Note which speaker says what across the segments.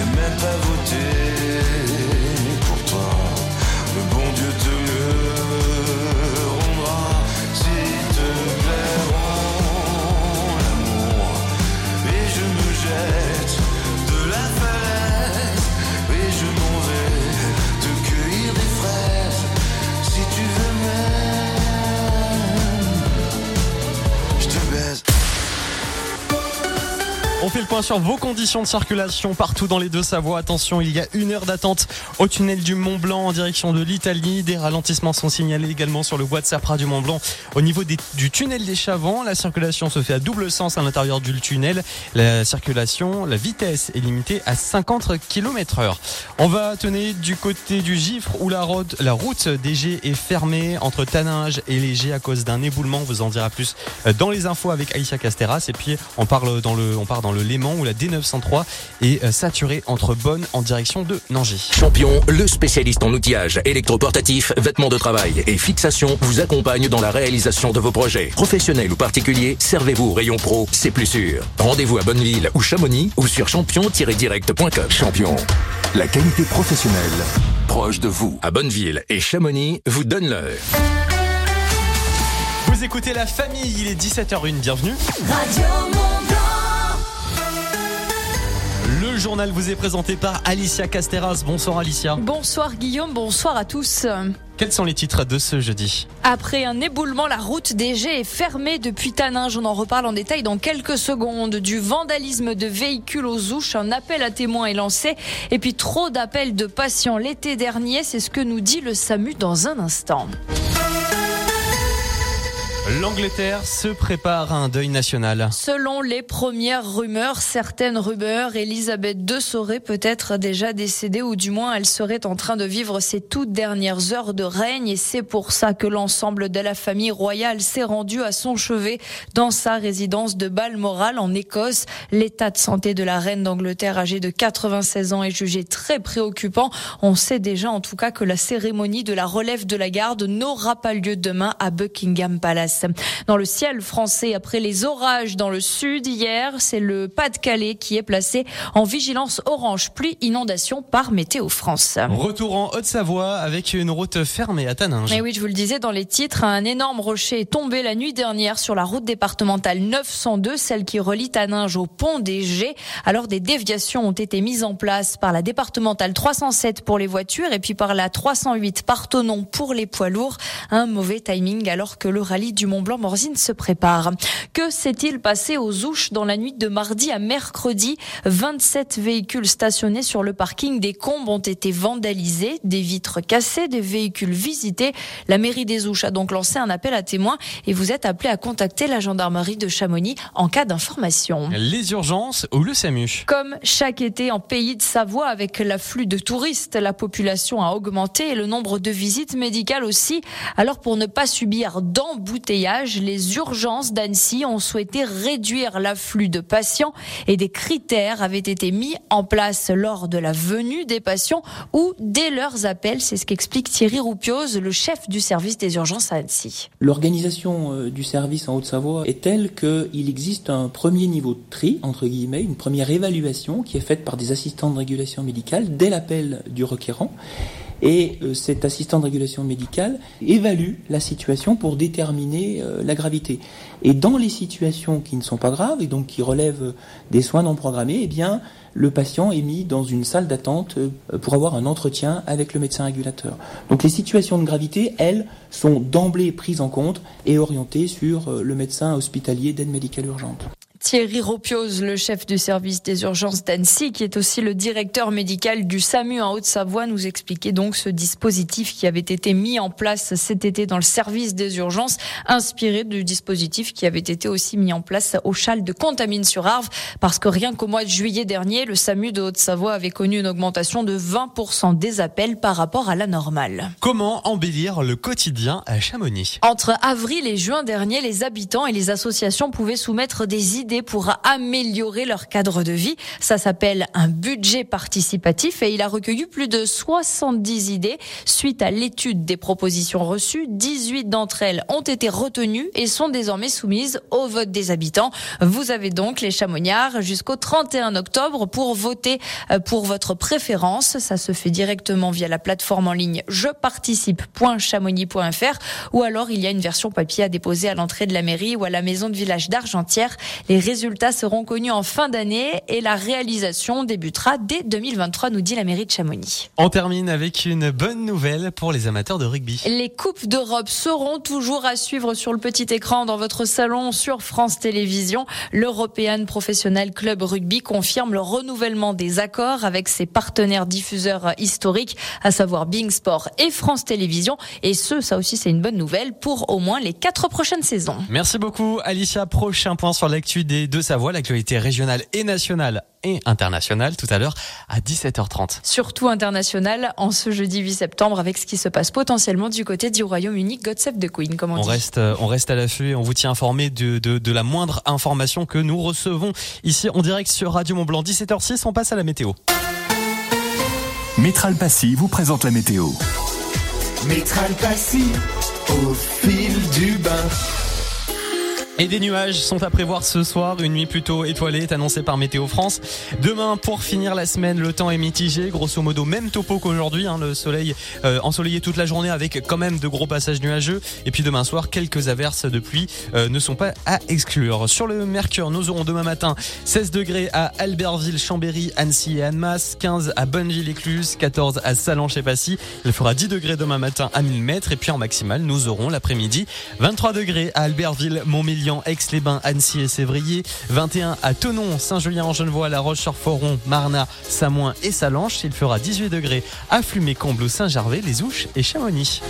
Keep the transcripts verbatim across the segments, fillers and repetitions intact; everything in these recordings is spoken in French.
Speaker 1: j'ai même pas voté pour toi. Le bon Dieu te le rendra, s'il te plaît, rends l'amour. Et je me jette de la falaise, et je m'en vais te cueillir des fraises. Si tu veux même, je te baise.
Speaker 2: On fait le point sur vos conditions de circulation partout dans les Deux-Savoies. Attention, il y a une heure d'attente au tunnel du Mont Blanc en direction de l'Italie. Des ralentissements sont signalés également sur le bois de Sapras du Mont Blanc. Au niveau des, du tunnel des Chavants, la circulation se fait à double sens à l'intérieur du tunnel. La circulation, la vitesse est limitée à cinquante kilomètres heure. On va tenir du côté du Gifre où la route, la route des Gets est fermée entre Taninges et les Gets à cause d'un éboulement. On vous en dira plus dans les infos avec Alicia Casteras. Et puis on parle dans le, on part dans le Léman où la D neuf cent trois est saturée entre Bonn en direction de Nangis.
Speaker 3: Champion, le spécialiste en outillage, électroportatif, vêtements de travail et fixation, vous accompagne dans la réalisation de vos projets. Professionnels ou particuliers, servez-vous au rayon pro, c'est plus sûr. Rendez-vous à Bonneville ou Chamonix ou sur champion tiret direct point com.
Speaker 4: Champion, la qualité professionnelle proche de vous.
Speaker 3: À Bonneville et Chamonix, vous donne l'heure.
Speaker 2: Vous écoutez La Famille, il est dix-sept heures une, bienvenue.
Speaker 5: Radio Mont-Blanc.
Speaker 2: Le journal vous est présenté par Alicia Casteras. Bonsoir Alicia.
Speaker 6: Bonsoir Guillaume, bonsoir à tous.
Speaker 2: Quels sont les titres de ce jeudi ?
Speaker 6: Après un éboulement, la route des Gets est fermée depuis Taninges. On en reparle en détail dans quelques secondes. Du vandalisme de véhicules aux Ouches, un appel à témoins est lancé. Et puis trop d'appels de patients l'été dernier, c'est ce que nous dit le SAMU dans un instant.
Speaker 2: L'Angleterre se prépare à un deuil national.
Speaker 6: Selon les premières rumeurs, certaines rumeurs, Elisabeth deux serait peut-être déjà décédée ou du moins elle serait en train de vivre ses toutes dernières heures de règne et c'est pour ça que l'ensemble de la famille royale s'est rendu à son chevet dans sa résidence de Balmoral en Écosse. L'état de santé de la reine d'Angleterre âgée de quatre-vingt-seize ans est jugé très préoccupant. On sait déjà en tout cas que la cérémonie de la relève de la garde n'aura pas lieu demain à Buckingham Palace. Dans le ciel français, après les orages dans le sud hier, c'est le Pas-de-Calais qui est placé en vigilance orange pluie inondation par Météo France.
Speaker 2: Retour en Haute-Savoie avec une route fermée à Taninges.
Speaker 6: Mais oui, je vous le disais dans les titres, un énorme rocher est tombé la nuit dernière sur la route départementale neuf cent deux, celle qui relie Taninges au pont des Gets. Alors des déviations ont été mises en place par la départementale trois cent sept pour les voitures et puis par la trois cent huit par Thonon pour les poids lourds. Un mauvais timing alors que le rallye du Mont-Blanc-Morzine se prépare. Que s'est-il passé aux Ouches dans la nuit de mardi à mercredi ? vingt-sept véhicules stationnés sur le parking des Combes ont été vandalisés, des vitres cassées, des véhicules visités. La mairie des Ouches a donc lancé un appel à témoins et vous êtes appelé à contacter la gendarmerie de Chamonix en cas d'information.
Speaker 2: Les urgences ou le SAMU.
Speaker 6: Comme chaque été en Pays de Savoie avec l'afflux de touristes, la population a augmenté et le nombre de visites médicales aussi. Alors pour ne pas subir d'embouteillage, les urgences d'Annecy ont souhaité réduire l'afflux de patients et des critères avaient été mis en place lors de la venue des patients ou dès leurs appels. C'est ce qu'explique Thierry Roupioz, le chef du service des urgences à Annecy.
Speaker 7: L'organisation du service en Haute-Savoie est telle qu'il existe un premier niveau de tri, entre guillemets, une première évaluation qui est faite par des assistants de régulation médicale dès l'appel du requérant. Et euh, cet assistant de régulation médicale évalue la situation pour déterminer euh, la gravité. Et dans les situations qui ne sont pas graves et donc qui relèvent des soins non programmés, eh bien, le patient est mis dans une salle d'attente euh, pour avoir un entretien avec le médecin régulateur. Donc les situations de gravité, elles, sont d'emblée prises en compte et orientées sur euh, le médecin hospitalier d'aide médicale urgente.
Speaker 6: Thierry Roupioz, le chef du service des urgences d'Annecy, qui est aussi le directeur médical du SAMU en Haute-Savoie, nous expliquait donc ce dispositif qui avait été mis en place cet été dans le service des urgences, inspiré du dispositif qui avait été aussi mis en place au Châle de Contamine-sur-Arve, parce que rien qu'au mois de juillet dernier, le SAMU de Haute-Savoie avait connu une augmentation de vingt pour cent des appels par rapport à la normale.
Speaker 2: Comment embellir le quotidien à Chamonix ?
Speaker 6: Entre avril et juin dernier, les habitants et les associations pouvaient soumettre des idées idées pour améliorer leur cadre de vie. Ça s'appelle un budget participatif et il a recueilli plus de soixante-dix idées. Suite à l'étude des propositions reçues, dix-huit d'entre elles ont été retenues et sont désormais soumises au vote des habitants. Vous avez donc, les Chamoniards, jusqu'au trente et un octobre pour voter pour votre préférence. Ça se fait directement via la plateforme en ligne je participe point chamonix point f r ou alors il y a une version papier à déposer à l'entrée de la mairie ou à la maison de village d'Argentière. Les résultats seront connus en fin d'année et la réalisation débutera dès deux mille vingt-trois, nous dit la mairie de Chamonix.
Speaker 2: On termine avec une bonne nouvelle pour les amateurs de rugby.
Speaker 6: Les Coupes d'Europe seront toujours à suivre sur le petit écran dans votre salon sur France Télévisions. L'European Professional Club Rugby confirme le renouvellement des accords avec ses partenaires diffuseurs historiques, à savoir Being Sport et France Télévisions. Et ce, ça aussi c'est une bonne nouvelle pour au moins les quatre prochaines saisons.
Speaker 2: Merci beaucoup Alicia. Prochain point sur l'actu des Deux-Savoie, l'actualité régionale et nationale et internationale tout à l'heure à dix-sept heures trente.
Speaker 6: Surtout internationale en ce jeudi huit septembre avec ce qui se passe potentiellement du côté du Royaume-Uni. God save the Queen, comme on,
Speaker 2: on
Speaker 6: dit.
Speaker 2: Reste, on reste à l'affût et on vous tient informé de, de, de la moindre information que nous recevons ici en direct sur Radio Mont-Blanc. dix-sept heures six, on passe à la météo.
Speaker 4: Métral Passy vous présente la météo.
Speaker 1: Métral Passy, au fil du bain.
Speaker 2: Et des nuages sont à prévoir ce soir. Une nuit plutôt étoilée est annoncée par Météo France. Demain, pour finir la semaine, le temps est mitigé. Grosso modo, même topo qu'aujourd'hui. Hein, le soleil euh, ensoleillé toute la journée avec quand même de gros passages nuageux. Et puis demain soir, quelques averses de pluie euh, ne sont pas à exclure. Sur le Mercure, nous aurons demain matin seize degrés à Albertville, Chambéry, Annecy et Annemasse, quinze à Bonneville-Écluse, quatorze à Sallanches-et-Passy. Il fera dix degrés demain matin à mille mètres. Et puis en maximale, nous aurons l'après-midi vingt-trois degrés à Albertville, Montmélian, Aix-les-Bains, Annecy et Sévrier, vingt et un à Thonon, Saint-Julien-en-Genevois, La Roche-sur-Foron, Marnat, Samoin et Sallanches. Il fera dix-huit degrés à Flumé-Combloux, Saint-Gervais, Les Ouches et Chamonix.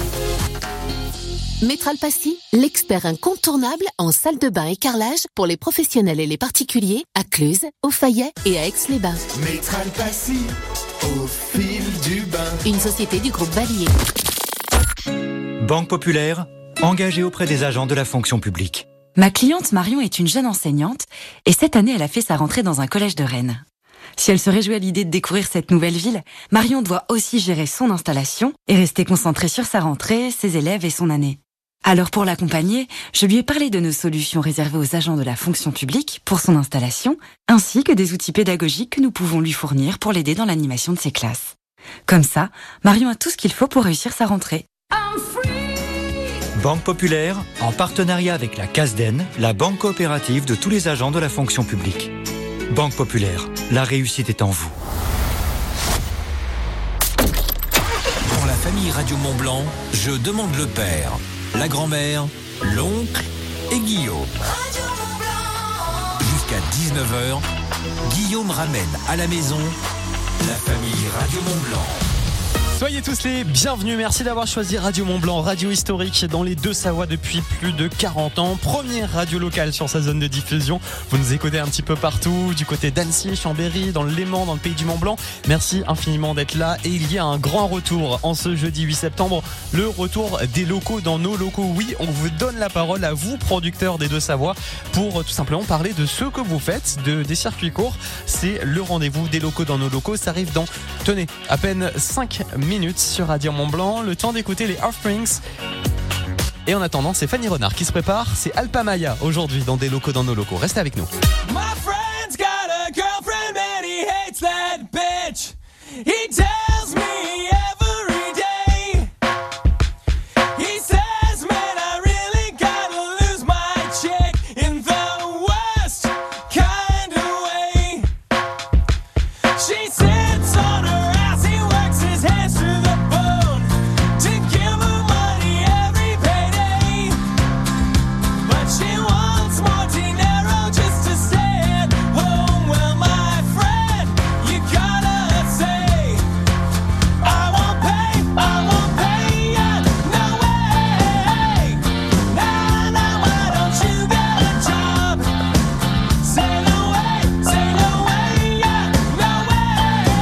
Speaker 5: Métral Passy, l'expert incontournable en salle de bain et carrelage pour les professionnels et les particuliers à Cluse, au Fayet et à Aix-les-Bains.
Speaker 1: Métral Passy, au fil du bain.
Speaker 5: Une société du groupe Valier.
Speaker 8: Banque Populaire, engagée auprès des agents de la fonction publique.
Speaker 9: Ma cliente Marion est une jeune enseignante et cette année elle a fait sa rentrée dans un collège de Rennes. Si elle se réjouit à l'idée de découvrir cette nouvelle ville, Marion doit aussi gérer son installation et rester concentrée sur sa rentrée, ses élèves et son année. Alors pour l'accompagner, je lui ai parlé de nos solutions réservées aux agents de la fonction publique pour son installation, ainsi que des outils pédagogiques que nous pouvons lui fournir pour l'aider dans l'animation de ses classes. Comme ça, Marion a tout ce qu'il faut pour réussir sa rentrée.
Speaker 8: Banque Populaire, en partenariat avec la CASDEN, la banque coopérative de tous les agents de la fonction publique. Banque Populaire, la réussite est en vous.
Speaker 3: Pour la famille Radio Mont-Blanc, je demande le père, la grand-mère, l'oncle et Guillaume. Jusqu'à dix-neuf heures, Guillaume ramène à la maison la famille Radio Mont-Blanc.
Speaker 2: Soyez tous les bienvenus, merci d'avoir choisi Radio Mont-Blanc, radio historique dans les Deux-Savoie depuis plus de quarante ans. Première radio locale sur sa zone de diffusion. Vous nous écoutez un petit peu partout, du côté d'Annecy, Chambéry, dans le Léman, dans le pays du Mont-Blanc. Merci infiniment d'être là et il y a un grand retour en ce jeudi huit septembre. Le retour des locaux dans nos locaux. Oui, on vous donne la parole à vous, producteurs des Deux-Savoie, pour tout simplement parler de ce que vous faites, de, des circuits courts. C'est le rendez-vous des locaux dans nos locaux. Ça arrive dans, tenez, à peine cinq minutes sur Radio Mont-Blanc, le temps d'écouter les Offsprings. Et en attendant, c'est Fanny Renard qui se prépare, c'est Alpa Maya aujourd'hui dans des locaux dans nos locaux. Restez avec nous.
Speaker 10: My friend's got a girlfriend and he hates that bitch. He tells me every day. He says, man, I really gotta lose my chick in the worst kind of way. She sits on her ass, he works his hands to the bone to give her money every payday. But she wants more dinero just to stay at home. Well, my friend, you gotta say, I won't pay, I won't pay ya, no way. Nah, nah, why don't you get a job? Say no way, say no way, yeah, no way.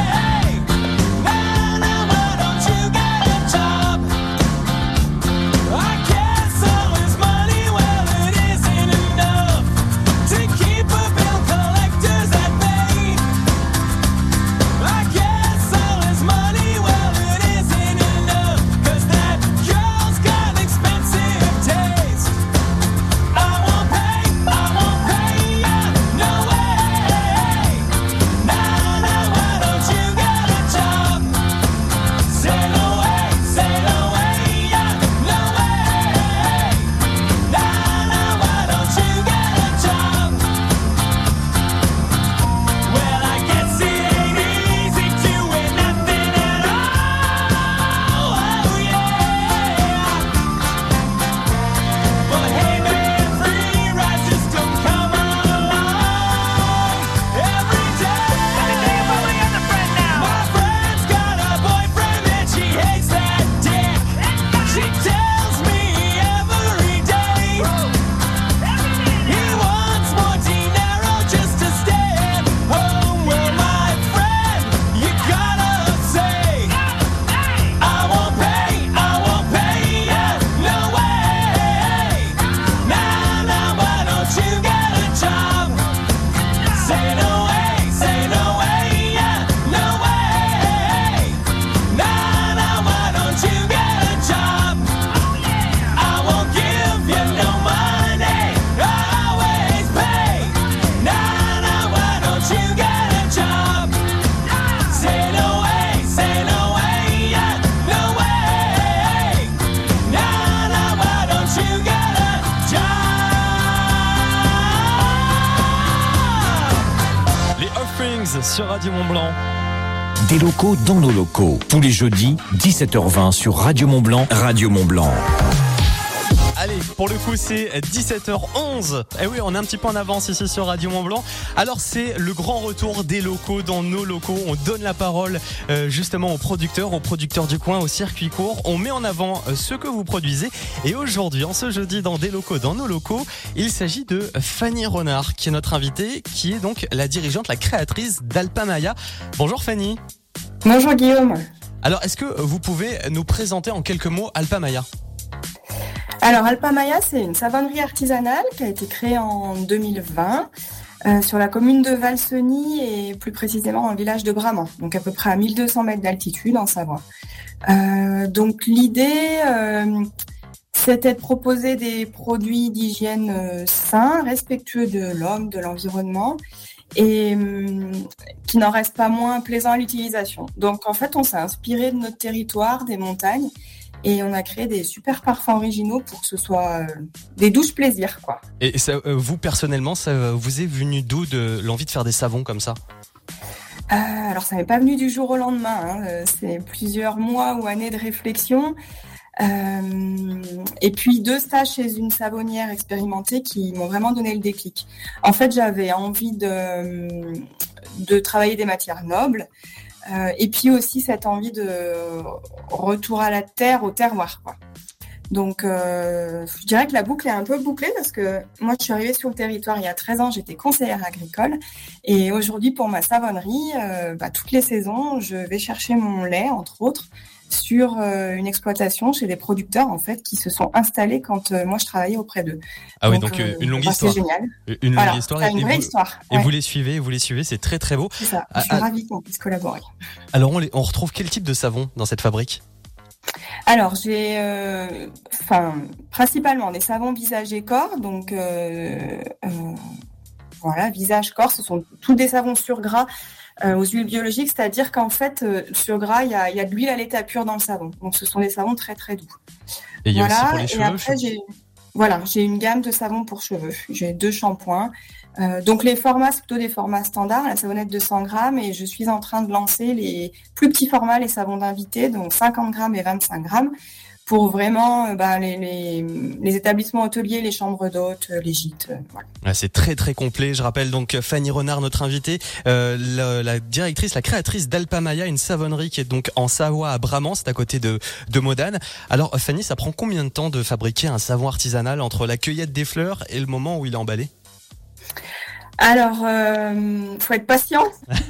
Speaker 2: sur Radio Mont-Blanc.
Speaker 3: Des locaux dans nos locaux. Tous les jeudis, dix-sept heures vingt sur Radio Mont-Blanc. Radio Mont-Blanc.
Speaker 2: Allez, pour le coup, c'est dix-sept heures onze. Eh oui, on est un petit peu en avance ici sur Radio Mont-Blanc. Alors, c'est le grand retour des locaux dans nos locaux. On donne la parole euh, justement aux producteurs, aux producteurs du coin, au circuit court. On met en avant euh, ce que vous produisez. Et aujourd'hui, en ce jeudi, dans des locaux, dans nos locaux, il s'agit de Fanny Renard, qui est notre invitée, qui est donc la dirigeante, la créatrice d'Alpamaya. Bonjour Fanny.
Speaker 11: Bonjour Guillaume.
Speaker 2: Alors, est-ce que vous pouvez nous présenter en quelques mots Alpamaya ?
Speaker 11: Alors Alpamaya, c'est une savonnerie artisanale qui a été créée en deux mille vingt euh, sur la commune de Valseny et plus précisément dans le village de Bramant, donc à peu près à mille deux cents mètres d'altitude en Savoie. Euh, donc l'idée, euh, c'était de proposer des produits d'hygiène euh, sains, respectueux de l'homme, de l'environnement et euh, qui n'en restent pas moins plaisants à l'utilisation. Donc en fait, on s'est inspiré de notre territoire, des montagnes. Et on a créé des super parfums originaux pour que ce soit euh, des douches plaisir, quoi.
Speaker 2: Et ça, euh, vous, personnellement, ça vous est venu d'où de l'envie de faire des savons comme ça ?
Speaker 11: euh, Alors, ça m'est pas venu du jour au lendemain. Hein. C'est plusieurs mois ou années de réflexion. Euh, et puis, deux stages chez une savonnière expérimentée qui m'ont vraiment donné le déclic. En fait, j'avais envie de, de travailler des matières nobles. Euh, et puis aussi cette envie de retour à la terre, au terroir, quoi. Donc, euh, je dirais que la boucle est un peu bouclée parce que moi, je suis arrivée sur le territoire il y a treize ans, j'étais conseillère agricole. Et aujourd'hui, pour ma savonnerie, euh, bah, toutes les saisons, je vais chercher mon lait, entre autres, sur euh, une exploitation chez des producteurs en fait qui se sont installés quand euh, moi je travaillais auprès d'eux.
Speaker 2: Ah oui, donc, donc euh, une longue bah, histoire.
Speaker 11: C'est génial.
Speaker 2: Une
Speaker 11: voilà,
Speaker 2: longue histoire.
Speaker 11: C'est une
Speaker 2: et
Speaker 11: vraie
Speaker 2: vous,
Speaker 11: histoire.
Speaker 2: Et
Speaker 11: ouais.
Speaker 2: vous les suivez, vous les suivez, c'est très très beau.
Speaker 11: C'est ça. Je suis ah, ravie qu'on puisse collaborer.
Speaker 2: Alors on, les, on retrouve quel type de savon dans cette fabrique ?
Speaker 11: Alors j'ai, enfin, euh, principalement des savons visage et corps, donc euh, euh, voilà, visage, corps, ce sont tous des savons sur gras. Euh, aux huiles biologiques, c'est-à-dire qu'en fait, euh, sur gras, il y a, y a de l'huile à l'état pur dans le savon. Donc, ce sont des savons très, très doux.
Speaker 2: Et il y a
Speaker 11: voilà.
Speaker 2: aussi pour les cheveux.
Speaker 11: Et après, j'ai, voilà, j'ai une gamme de savons pour cheveux. J'ai deux shampoings. Euh, donc, les formats, c'est plutôt des formats standards, la savonnette de cent grammes. Et je suis en train de lancer les plus petits formats, les savons d'invité, donc cinquante grammes et vingt-cinq grammes, pour vraiment euh, bah, les, les, les établissements hôteliers, les chambres d'hôtes, les gîtes. Euh, voilà.
Speaker 2: Ah, c'est très très complet. Je rappelle donc Fanny Renard, notre invitée, euh, la, la directrice, la créatrice d'Alpamaya, une savonnerie qui est donc en Savoie à Bramant, c'est à côté de, de Modane. Alors Fanny, ça prend combien de temps de fabriquer un savon artisanal entre la cueillette des fleurs et le moment où il est emballé ?
Speaker 11: Alors, euh, faut être patient.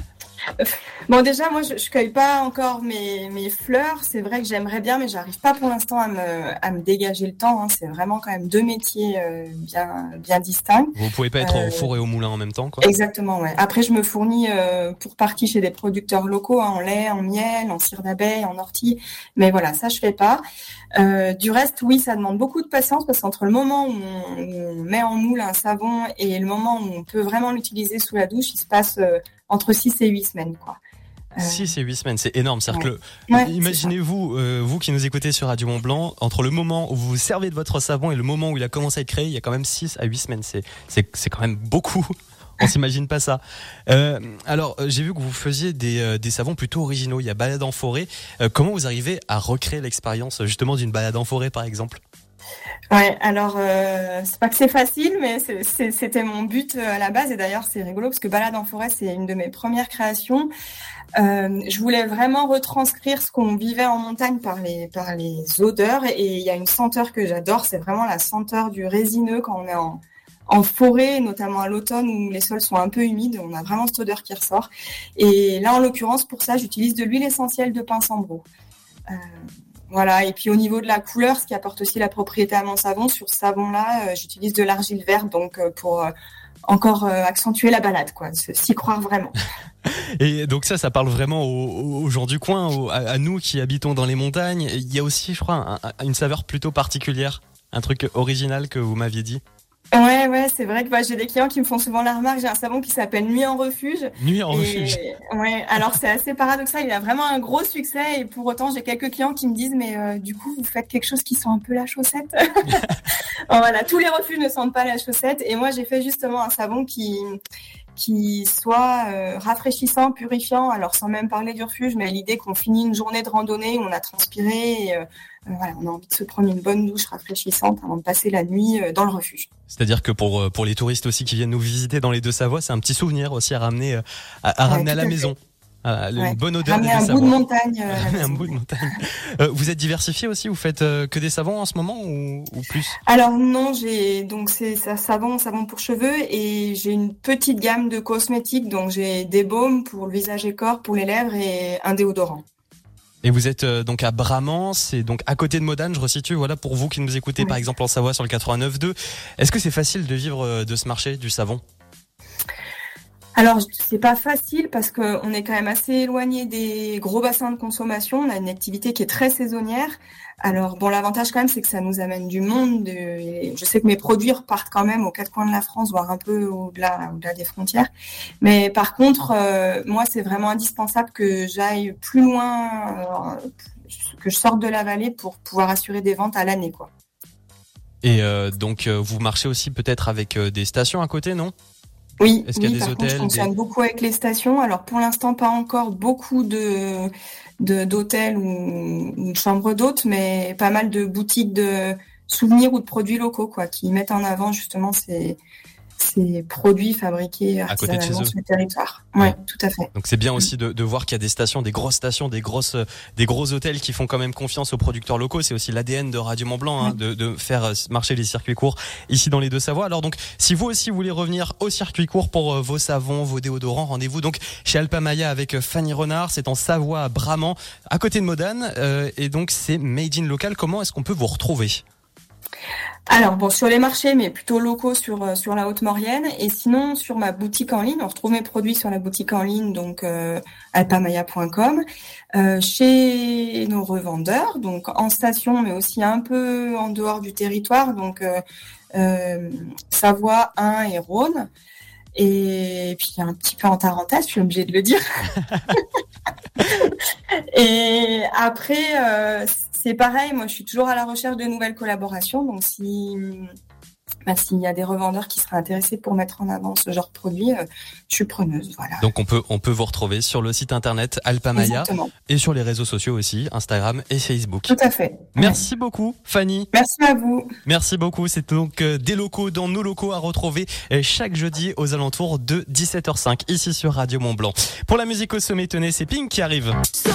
Speaker 11: Bon, déjà, moi, je, je cueille pas encore mes, mes fleurs. C'est vrai que j'aimerais bien, mais j'arrive pas pour l'instant à me, à me dégager le temps. Hein. C'est vraiment quand même deux métiers euh, bien, bien distincts.
Speaker 2: Vous pouvez pas être
Speaker 11: euh,
Speaker 2: au four et au moulin en même temps, quoi.
Speaker 11: Exactement, ouais. Après, je me fournis euh, pour partie chez des producteurs locaux, hein, en lait, en miel, en cire d'abeille, en ortie. Mais voilà, ça, je fais pas. Euh, du reste, oui, ça demande beaucoup de patience parce qu'entre le moment où on, où on met en moule un savon et le moment où on peut vraiment l'utiliser sous la douche, il se passe euh, entre six et huit semaines, quoi.
Speaker 2: six et huit semaines, c'est énorme. C'est-à-dire
Speaker 11: ouais.
Speaker 2: que
Speaker 11: ouais,
Speaker 2: imaginez-vous, euh, vous qui nous écoutez sur Radio Mont-Blanc, entre le moment où vous vous servez de votre savon et le moment où il a commencé à être créé, il y a quand même six à huit semaines. C'est, c'est, c'est quand même beaucoup. On s'imagine pas ça. Euh, alors, j'ai vu que vous faisiez des, euh, des savons plutôt originaux. Il y a balade en forêt. Euh, comment vous arrivez à recréer l'expérience justement d'une balade en forêt, par exemple ?
Speaker 11: Ouais, alors euh, c'est pas que c'est facile, mais c'est, c'est, c'était mon but à la base. Et d'ailleurs, c'est rigolo parce que balade en forêt, c'est une de mes premières créations. Euh, je voulais vraiment retranscrire ce qu'on vivait en montagne par les par les odeurs. Et il y a une senteur que j'adore, c'est vraiment la senteur du résineux quand on est en en forêt, notamment à l'automne où les sols sont un peu humides, on a vraiment cette odeur qui ressort. Et là, en l'occurrence, pour ça, j'utilise de l'huile essentielle de pin sambro. Euh, voilà. Et puis au niveau de la couleur, ce qui apporte aussi la propriété à mon savon, sur ce savon-là, euh, j'utilise de l'argile verte, donc euh, pour euh, encore euh, accentuer la balade, quoi, s'y croire vraiment.
Speaker 2: Et donc ça, ça parle vraiment aux, aux gens du coin, aux, à, à nous qui habitons dans les montagnes. Il y a aussi, je crois, un, une saveur plutôt particulière, un truc original que vous m'aviez dit.
Speaker 11: Ouais, ouais, c'est vrai que bah, j'ai des clients qui me font souvent la remarque. J'ai un savon qui s'appelle Nuit en refuge.
Speaker 2: Nuit en
Speaker 11: et,
Speaker 2: refuge.
Speaker 11: Ouais, alors c'est assez paradoxal. Il a vraiment un gros succès et pour autant, j'ai quelques clients qui me disent mais euh, du coup, vous faites quelque chose qui sent un peu la chaussette. Voilà, tous les refuges ne sentent pas la chaussette et moi, j'ai fait justement un savon qui qui soit euh, rafraîchissant, purifiant. Alors sans même parler du refuge, mais l'idée qu'on finit une journée de randonnée où on a transpiré, et, euh, voilà, on a envie de se prendre une bonne douche rafraîchissante avant de passer la nuit euh, dans le refuge.
Speaker 2: C'est-à-dire que pour pour les touristes aussi qui viennent nous visiter dans les Deux-Savoies, c'est un petit souvenir aussi à ramener à, à ramener ouais, à la maison. Ah, une ouais. bonne odeur.
Speaker 11: Ramener un bout de montagne. Euh,
Speaker 2: Ramener un bout de montagne. Euh, vous êtes diversifié aussi, vous faites euh, que des savons en ce moment ou, ou plus?
Speaker 11: Alors non, j'ai donc c'est ça, savon, savon pour cheveux et j'ai une petite gamme de cosmétiques, donc j'ai des baumes pour le visage et corps, pour les lèvres et un déodorant.
Speaker 2: Et vous êtes euh, donc à Bramant, c'est donc à côté de Modane, je resitue, voilà, pour vous qui nous écoutez oui. par exemple en Savoie sur le quatre-vingt-neuf deux. Est-ce que c'est facile de vivre de ce marché du savon?
Speaker 11: Alors, c'est pas facile parce que on est quand même assez éloigné des gros bassins de consommation. On a une activité qui est très saisonnière. Alors, bon, l'avantage quand même, c'est que ça nous amène du monde. Et je sais que mes produits repartent quand même aux quatre coins de la France, voire un peu au-delà, au-delà des frontières. Mais par contre, euh, moi, c'est vraiment indispensable que j'aille plus loin, euh, que je sorte de la vallée pour pouvoir assurer des ventes à l'année, quoi.
Speaker 2: Et euh, donc, euh, vous marchez aussi peut-être avec euh, des stations à côté, non ?
Speaker 11: Oui,
Speaker 2: Est-ce qu'il
Speaker 11: oui,
Speaker 2: y a des
Speaker 11: par
Speaker 2: hôtels,
Speaker 11: contre, je fonctionne
Speaker 2: des...
Speaker 11: beaucoup avec les stations. Alors, pour l'instant, pas encore beaucoup de, de d'hôtels ou, ou de chambres d'hôtes, mais pas mal de boutiques de souvenirs ou de produits locaux, quoi, qui mettent en avant justement ces, ces produits fabriqués artisanalement sur le territoire. Ouais, ouais, tout à fait.
Speaker 2: Donc c'est bien aussi de, de voir qu'il y a des stations, des grosses stations, des grosses, des gros hôtels qui font quand même confiance aux producteurs locaux. C'est aussi l'A D N de Radio Mont-Blanc, hein, de, de faire marcher les circuits courts ici dans les Deux-Savoies. Alors donc, si vous aussi voulez revenir au circuit court pour vos savons, vos déodorants, rendez-vous donc chez Alpamaya avec Fanny Renard. C'est en Savoie, à Bramant, à côté de Modane, euh, et donc c'est made in local. Comment est-ce qu'on peut vous retrouver ?
Speaker 11: Alors bon, sur les marchés, mais plutôt locaux sur sur la Haute-Maurienne, et sinon sur ma boutique en ligne, on retrouve mes produits sur la boutique en ligne, donc euh, alpamaya point com, euh, chez nos revendeurs, donc en station, mais aussi un peu en dehors du territoire, donc euh, euh, Savoie, Ain et Rhône, et puis un petit peu en Tarentaise, je suis obligée de le dire. Et après, euh, c'est pareil, moi je suis toujours à la recherche de nouvelles collaborations, donc si bah, s'il y a des revendeurs qui seraient intéressés pour mettre en avant ce genre de produit, euh, je suis preneuse. Voilà.
Speaker 2: Donc on peut on peut vous retrouver sur le site internet Alpamaya. Exactement. Et sur les réseaux sociaux aussi, Instagram et Facebook.
Speaker 11: Tout à fait.
Speaker 2: Merci
Speaker 11: ouais.
Speaker 2: beaucoup Fanny.
Speaker 11: Merci à vous.
Speaker 2: Merci beaucoup. C'est donc euh, des locaux dans nos locaux à retrouver euh, chaque jeudi aux alentours de dix-sept heures cinq ici sur Radio Mont-Blanc. Pour la musique au sommet tenez, c'est Pink qui arrive.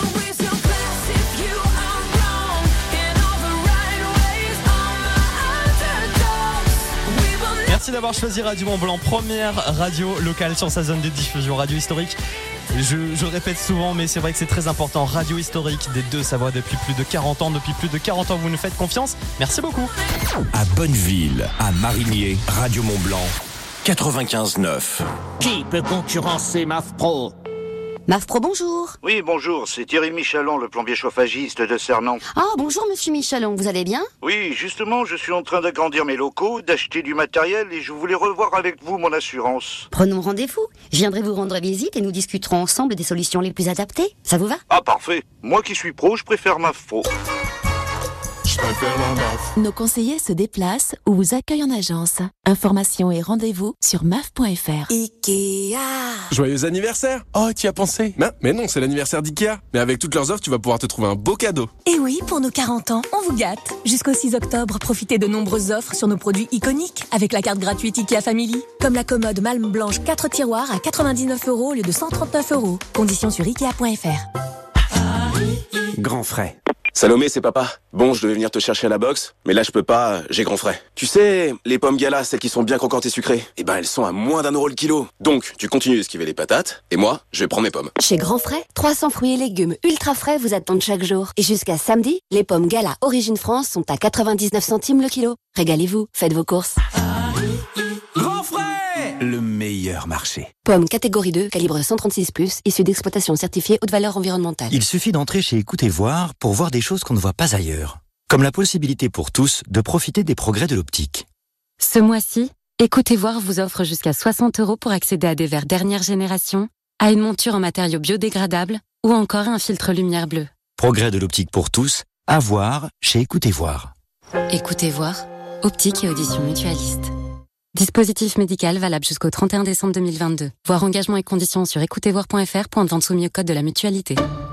Speaker 2: Merci d'avoir choisi Radio Mont-Blanc, première radio locale sur sa zone de diffusion, radio historique. Je, je le répète souvent, mais c'est vrai que c'est très important. Radio historique des Deux-Savoies depuis plus de quarante ans. Depuis plus de quarante ans, vous nous faites confiance. Merci beaucoup.
Speaker 3: À Bonneville, à Marigné, Radio Mont-Blanc, quatre-vingt-quinze neuf.
Speaker 12: Qui peut concurrencer M A F Pro ?
Speaker 13: M A F Pro, bonjour.
Speaker 14: Oui, bonjour, c'est Thierry Michalon, le plombier chauffagiste de Cernan.
Speaker 13: Ah, bonjour monsieur Michalon, vous allez bien ?
Speaker 14: Oui, justement, je suis en train d'agrandir mes locaux, d'acheter du matériel et je voulais revoir avec vous mon assurance.
Speaker 13: Prenons rendez-vous, je viendrai vous rendre visite et nous discuterons ensemble des solutions les plus adaptées. Ça vous va ?
Speaker 14: Ah, parfait. Moi qui suis pro, je préfère M A F Pro.
Speaker 15: Nos conseillers se déplacent ou vous accueillent en agence. Informations et rendez-vous sur m a f point f r.
Speaker 16: Ikea. Joyeux anniversaire. Oh, tu y as pensé? Non, mais non, c'est l'anniversaire d'Ikea. Mais avec toutes leurs offres, tu vas pouvoir te trouver un beau cadeau.
Speaker 15: Et oui, pour nos quarante ans, on vous gâte. Jusqu'au six octobre, profitez de nombreuses offres sur nos produits iconiques avec la carte gratuite Ikea Family. Comme la commode Malm Blanche quatre tiroirs à quatre-vingt-dix-neuf euros au lieu de cent trente-neuf euros. Conditions sur ikea point f r.
Speaker 16: Grand frais. Salomé, c'est papa. Bon, je devais venir te chercher à la boxe, mais là je peux pas, j'ai grand frais. Tu sais, les pommes Gala, celles qui sont bien croquantes et sucrées, eh ben elles sont à moins d'un euro le kilo. Donc, tu continues d'esquiver les patates, et moi, je vais prendre mes pommes.
Speaker 13: Chez Grand Frais, trois cents fruits et légumes ultra frais vous attendent chaque jour. Et jusqu'à samedi, les pommes Gala Origine France sont à quatre-vingt-dix-neuf centimes le kilo. Régalez-vous, faites vos courses.
Speaker 12: Grand frais!
Speaker 4: Le meilleur marché.
Speaker 13: Pommes catégorie deux, calibre cent trente-six plus, issues d'exploitation certifiée haute valeur environnementale.
Speaker 8: Il suffit d'entrer chez Écoutez Voir pour voir des choses qu'on ne voit pas ailleurs. Comme la possibilité pour tous de profiter des progrès de l'optique.
Speaker 9: Ce mois-ci, Écoutez Voir vous offre jusqu'à soixante euros pour accéder à des verres dernière génération, à une monture en matériaux biodégradables ou encore à un filtre lumière bleue.
Speaker 8: Progrès de l'optique pour tous, à voir chez Écoutez Voir.
Speaker 9: Écoutez Voir, optique et audition mutualiste. Dispositif médical valable jusqu'au trente et un décembre deux mille vingt-deux. Voir engagement et conditions sur écoutez voir point f r, point de vente soumis au code de la mutualité.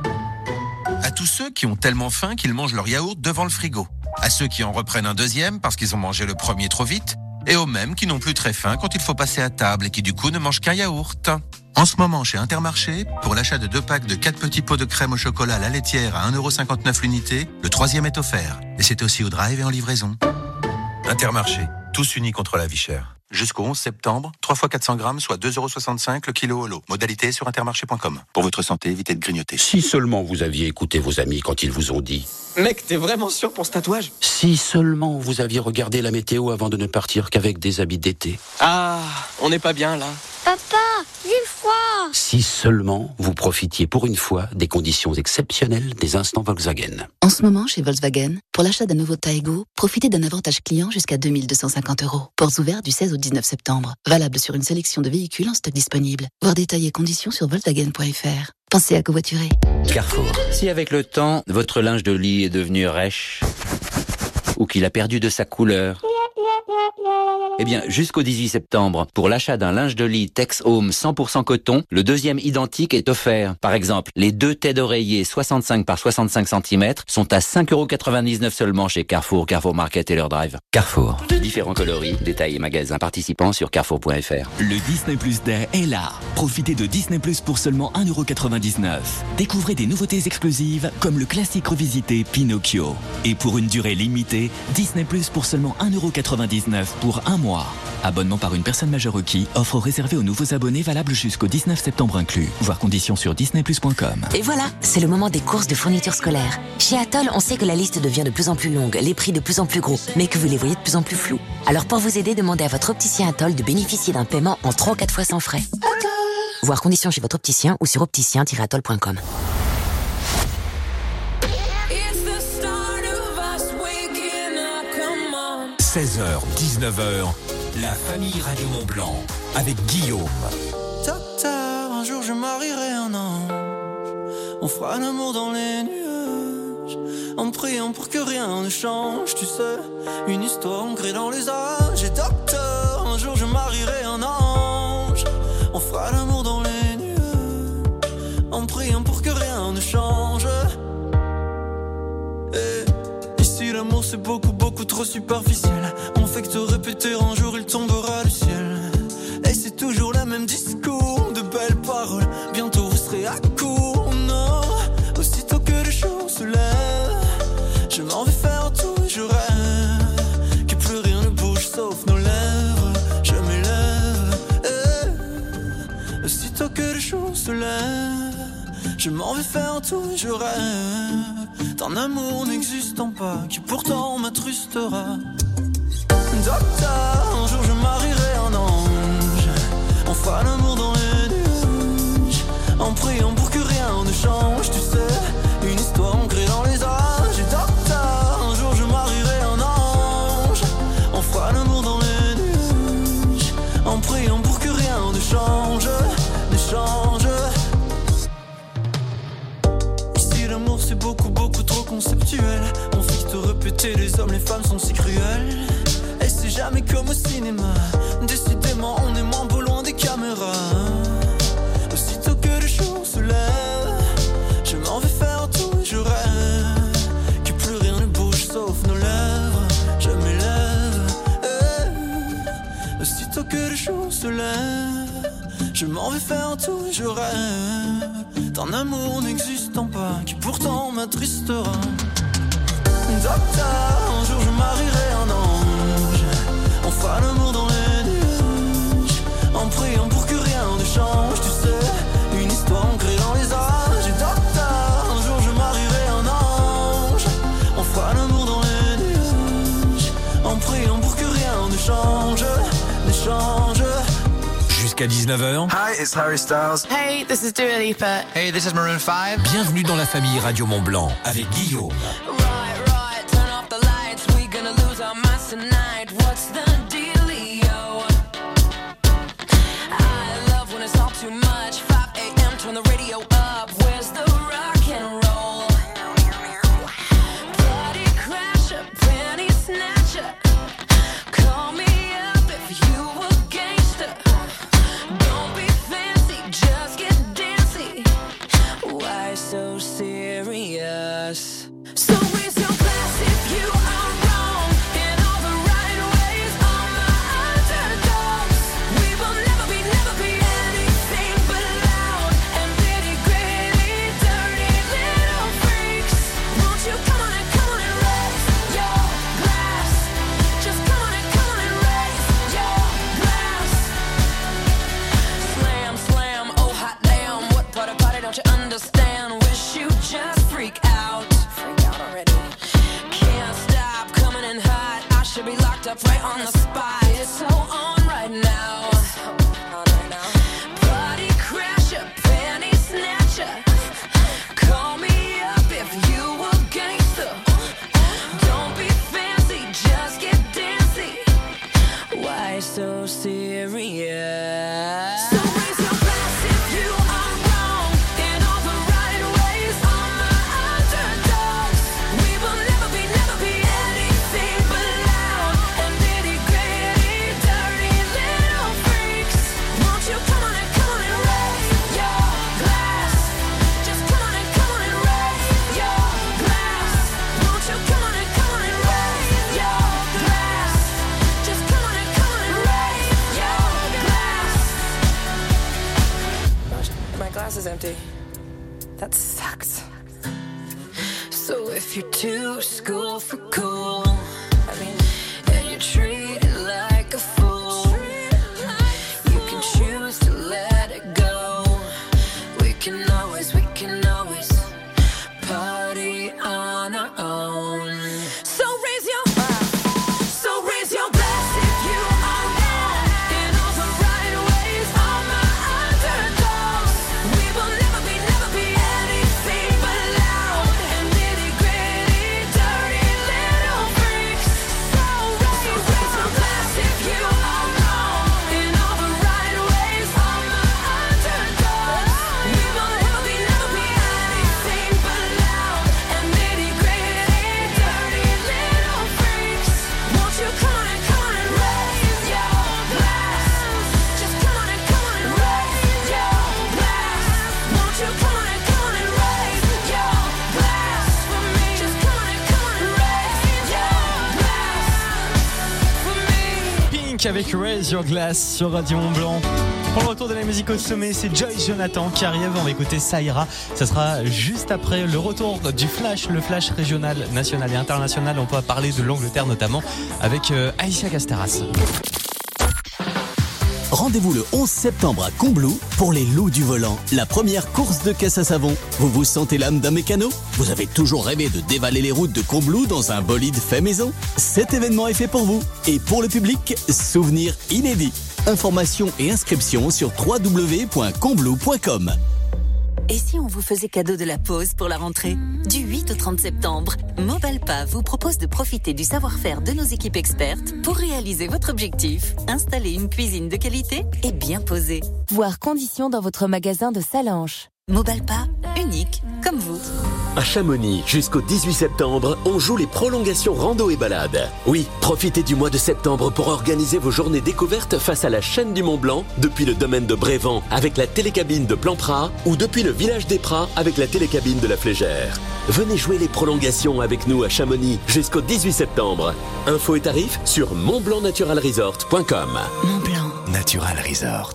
Speaker 17: À tous ceux qui ont tellement faim qu'ils mangent leur yaourt devant le frigo. À ceux qui en reprennent un deuxième parce qu'ils ont mangé le premier trop vite. Et aux mêmes qui n'ont plus très faim quand il faut passer à table et qui du coup ne mangent qu'un yaourt. En ce moment chez Intermarché, pour l'achat de deux packs de quatre petits pots de crème au chocolat à la laitière à un euro cinquante-neuf l'unité, le troisième est offert. Et c'est aussi au drive et en livraison. Intermarché, tous unis contre la vie chère. Jusqu'au onze septembre, trois fois quatre cents grammes, soit deux euros soixante-cinq le kilo au lot. Modalité sur intermarché point com. Pour votre santé, évitez de grignoter.
Speaker 18: Si seulement vous aviez écouté vos amis quand ils vous ont dit...
Speaker 19: Mec, t'es vraiment sûr pour ce tatouage ?
Speaker 18: Si seulement vous aviez regardé la météo avant de ne partir qu'avec des habits d'été.
Speaker 19: Ah, on n'est pas bien là.
Speaker 20: Papa, j'ai froid.
Speaker 18: Si seulement vous profitiez pour une fois des conditions exceptionnelles des instants Volkswagen.
Speaker 21: En ce moment, chez Volkswagen, pour l'achat d'un nouveau Taigo, profitez d'un avantage client jusqu'à deux mille deux cent cinquante euros. Portes ouvertes du seize au dix-neuf septembre. Valable sur une sélection de véhicules en stock disponible. Voir détails et conditions sur volkswagen point f r. Pensez à covoiturer.
Speaker 22: Carrefour. Si avec le temps, votre linge de lit est devenu rêche, ou qu'il a perdu de sa couleur, eh bien, jusqu'au dix-huit septembre, pour l'achat d'un linge de lit Tex Home cent pour cent coton, le deuxième identique est offert. Par exemple, les deux têtes d'oreiller soixante-cinq par soixante-cinq centimètres sont à cinq euros quatre-vingt-dix-neuf seulement chez Carrefour, Carrefour Market et leur drive. Carrefour. Différents coloris, détails et magasins participants sur carrefour point f r.
Speaker 23: Le Disney Plus Day est là. Profitez de Disney Plus pour seulement un euro quatre-vingt-dix-neuf. Découvrez des nouveautés exclusives comme le classique revisité Pinocchio. Et pour une durée limitée, Disney Plus pour seulement un euro quatre-vingt-dix-neuf pour un mois. Abonnement par une personne majeure requis. Offre réservée aux nouveaux abonnés valable jusqu'au dix-neuf septembre inclus. Voir conditions sur disney plus point com.
Speaker 24: Et voilà, c'est le moment des courses de fournitures scolaires. Chez Atoll, on sait que la liste devient de plus en plus longue, les prix de plus en plus gros, mais que vous les voyez de plus en plus flous. Alors pour vous aider, demandez à votre opticien Atoll de bénéficier d'un paiement en trois ou quatre fois sans frais. Atoll. Voir conditions chez votre opticien ou sur opticien tiret atoll point com.
Speaker 25: seize heures, dix-neuf heures, la famille Radio Mont Blanc avec Guillaume.
Speaker 26: Docteur, un jour je marierai un ange. On fera l'amour dans les nuages, en priant pour que rien ne change. Tu sais, une histoire ancrée dans les âges. Et docteur, un jour je marierai un ange. On fera l'amour dans les nuages, en priant pour que rien ne change. Et ici l'amour c'est beaucoup beaucoup trop superficiel. On fait que te répéter, un jour il tombera du ciel. Et c'est toujours le même discours, de belles paroles. Bientôt vous serez à court, non. Aussitôt que le jour se lève, je m'en vais faire tout et je rêve que plus rien ne bouge sauf nos lèvres. Je m'élève, eh. Aussitôt que le jour se lève, je m'en vais faire tout et je rêve d'un amour n'existant pas qui pourtant m'attrustera. Docteur, un jour je marierai un ange. On fera l'amour dans les nuages, en priant pour que rien ne change. Tu sais, une histoire ancrée dans les âges. Et docteur, un jour je marierai un ange. On fera l'amour dans les nuages, en priant pour que rien ne change, ne change. Ici l'amour c'est beaucoup beaucoup trop conceptuel. On fait que te répéter, les hommes les femmes sont si cruels. Et c'est jamais comme au cinéma. Décidément on est moins beau loin des caméras. Aussitôt que le jour se lève, je m'en vais faire tout et je rêve que plus rien ne bouge sauf nos lèvres. Je m'élève, eh. Aussitôt que le jour se lève, je m'en vais faire tout et je rêve d'un amour n'existant pas qui pourtant m'attristera. Docteur, un jour je marierai un ange. On fera l'amour dans les nuages, en priant pour que rien ne change. Tu sais, une histoire ancrée dans les âges. Et docteur, un jour je marierai un ange. On fera l'amour dans les nuages, en priant pour que rien ne change, ne change.
Speaker 25: Jusqu'à dix-neuf heures.
Speaker 27: Hi, it's Harry Styles.
Speaker 28: Hey, this is Dua Lipa.
Speaker 27: Hey, this is Maroon five.
Speaker 25: Bienvenue dans la famille Radio Mont Blanc avec Guillaume.
Speaker 28: Tonight, what's the dealio? I love when it's all too much. five a.m. turn the radio up. Where's the rock and roll? Party crasher, penny snatcher. Call me up if you so serious? So raise your glass if you are wrong in all the right ways. All my underdogs, we will never be, never be anything but loud and nitty gritty, dirty little freaks. Won't you come on and come on and raise your glass? Just come on and come on and raise your glass. Slam, slam, oh hot damn, what part of party don't you understand? Wish you just freak out. Freak out already. Can't stop coming in hot. I should be locked up right on the spot. It's so on right now. Party crasher, panty snatcher. Call me up if you a gangster. Don't be fancy, just get dancy. Why so serious? So raise your glass if you are wrong in all the right ways. All my underdogs, we will never be, never be anything but loud and nitty gritty, dirty little freaks. Won't you come on and come on and raise your glass? Just come on and come on and raise your glass. Won't you come on and come on and raise your glass? Just come on and come on and raise your glass. My glass is empty. That sucks. So if you're too school for cool, I mean, and you treat it like a fool, you can choose to let it go. We can always, we can always party on our own. So raise your, so raise your glass if you are wrong in all the right ways. All my underdogs, we will never be, never be anything but loud and nitty gritty, dirty little freaks. So raise, so raise your glass if you are wrong in all the right ways. All my underdogs, we will never be, never be anything but loud and nitty gritty, dirty little freaks. Won't you come on and come on and raise your glass? Just come on and come on and raise your glass. Won't you come on and come on and raise your glass for me? Just come on and come on and raise your glass for me.
Speaker 1: Pink avec Raise Your Glass sur Radio Mont Blanc. Pour le retour de la musique au sommet, c'est Joyce Jonathan qui arrive. On va écouter Saïra. Ça sera juste après le retour du Flash, le Flash régional, national et international. On peut parler de l'Angleterre notamment avec euh, Alicia Casteras.
Speaker 2: Rendez-vous le onze septembre à Combloux pour les loups du volant, la première course de caisse à savon. Vous vous sentez l'âme d'un mécano? Vous avez toujours rêvé de dévaler les routes de Combloux dans un bolide fait maison? Cet événement est fait pour vous. Et pour le public, souvenir inédit. Informations et inscriptions sur w w w point combloux point com.
Speaker 3: Et si on vous faisait cadeau de la pause pour la rentrée? Du huit au trente septembre, Mobalpa vous propose de profiter du savoir-faire de nos équipes expertes pour réaliser votre objectif, installer une cuisine de qualité et bien posée.
Speaker 5: Voir conditions dans votre magasin de Salanches.
Speaker 3: Mobalpa, unique comme vous.
Speaker 6: À Chamonix, jusqu'au dix-huit septembre, on joue les prolongations rando et balade. Oui, profitez du mois de septembre pour organiser vos journées découvertes face à la chaîne du Mont Blanc, depuis le domaine de Brévent avec la télécabine de Plan-Prat ou depuis le village des Prats avec la télécabine de la Flégère. Venez jouer les prolongations avec nous à Chamonix jusqu'au dix-huit septembre. Infos et tarifs sur mont blanc natural resort point com.
Speaker 5: Mont Blanc
Speaker 6: Natural Resort.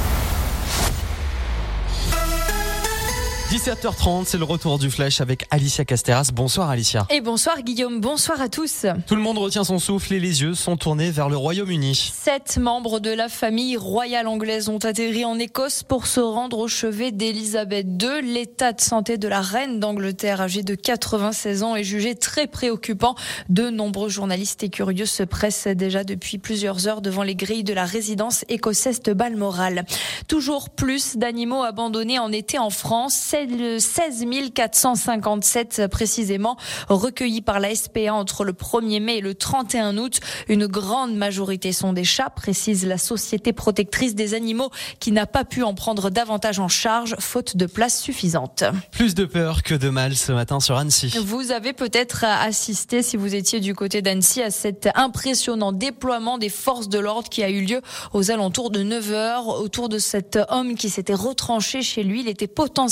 Speaker 1: dix-sept heures trente, c'est le retour du Flash avec Alicia Casteras. Bonsoir Alicia.
Speaker 7: Et bonsoir Guillaume, bonsoir à tous.
Speaker 1: Tout le monde retient son souffle et les yeux sont tournés vers le Royaume-Uni.
Speaker 7: Sept membres de la famille royale anglaise ont atterri en Écosse pour se rendre au chevet d'Elisabeth deux. L'état de santé de la reine d'Angleterre, âgée de quatre-vingt-seize ans, est jugé très préoccupant. De nombreux journalistes et curieux se pressent déjà depuis plusieurs heures devant les grilles de la résidence écossaise de Balmoral. Toujours plus d'animaux abandonnés en été en France. seize mille quatre cent cinquante-sept précisément, recueillis par la S P A entre le premier mai et le trente et un août. Une grande majorité sont des chats, précise la Société protectrice des animaux, qui n'a pas pu en prendre davantage en charge, faute de place suffisante.
Speaker 1: Plus de peur que de mal ce matin sur Annecy.
Speaker 7: Vous avez peut-être assisté, si vous étiez du côté d'Annecy, à cet impressionnant déploiement des forces de l'ordre qui a eu lieu aux alentours de neuf heures autour de cet homme qui s'était retranché chez lui. Il était potentiellement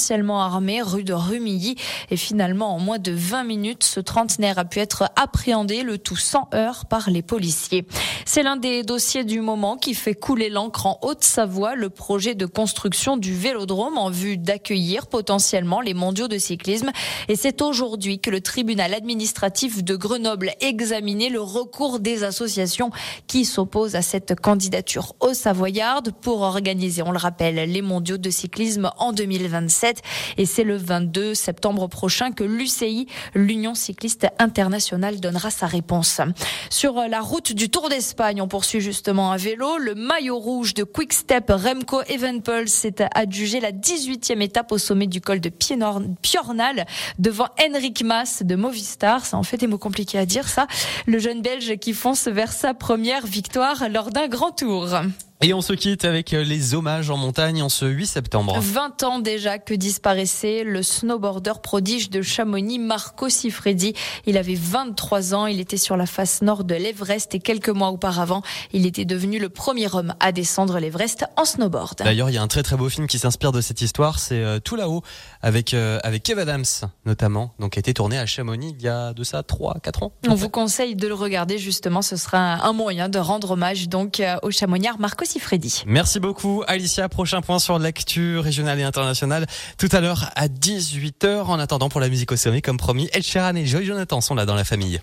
Speaker 7: armé rue de Rumilly. Et finalement, en moins de vingt minutes, ce trentenaire a pu être appréhendé, le tout sans heurts, par les policiers. C'est l'un des dossiers du moment qui fait couler l'encre en Haute-Savoie, le projet de construction du vélodrome en vue d'accueillir potentiellement les mondiaux de cyclisme. Et c'est aujourd'hui que le tribunal administratif de Grenoble examinait le recours des associations qui s'opposent à cette candidature aux Savoyardes pour organiser, on le rappelle, les mondiaux de cyclisme en deux mille vingt-sept. Et c'est le vingt-deux septembre prochain que l'U C I, l'Union cycliste internationale, donnera sa réponse. Sur la route du Tour d'Espagne, on poursuit justement à vélo. Le maillot rouge de Quick Step Remco Evenepoel s'est adjugé la dix-huitième étape au sommet du col de Piornal devant Enric Mas de Movistar. Ça en fait des mots compliqués à dire, ça. Le jeune Belge qui fonce vers sa première victoire lors d'un grand tour.
Speaker 1: Et on se quitte avec les hommages en montagne en ce huit septembre.
Speaker 7: vingt ans déjà que disparaissait le snowboarder prodige de Chamonix, Marco Siffredi. Il avait vingt-trois ans, il était sur la face nord de l'Everest et quelques mois auparavant, il était devenu le premier homme à descendre l'Everest en snowboard.
Speaker 1: D'ailleurs, il y a un très très beau film qui s'inspire de cette histoire, c'est euh, Tout là-haut, avec, euh, avec Kev Adams notamment, donc a été tourné à Chamonix il y a de ça trois quatre ans.
Speaker 7: On vous conseille de le regarder justement, ce sera un moyen de rendre hommage donc au Chamonniard Marco Siffredi.
Speaker 1: Merci beaucoup Alicia, prochain point sur l'actu régionale et internationale tout à l'heure à dix-huit heures. En attendant, pour la musique au sommet, comme promis, Ed Sheeran et Joy Jonathan sont là dans la famille.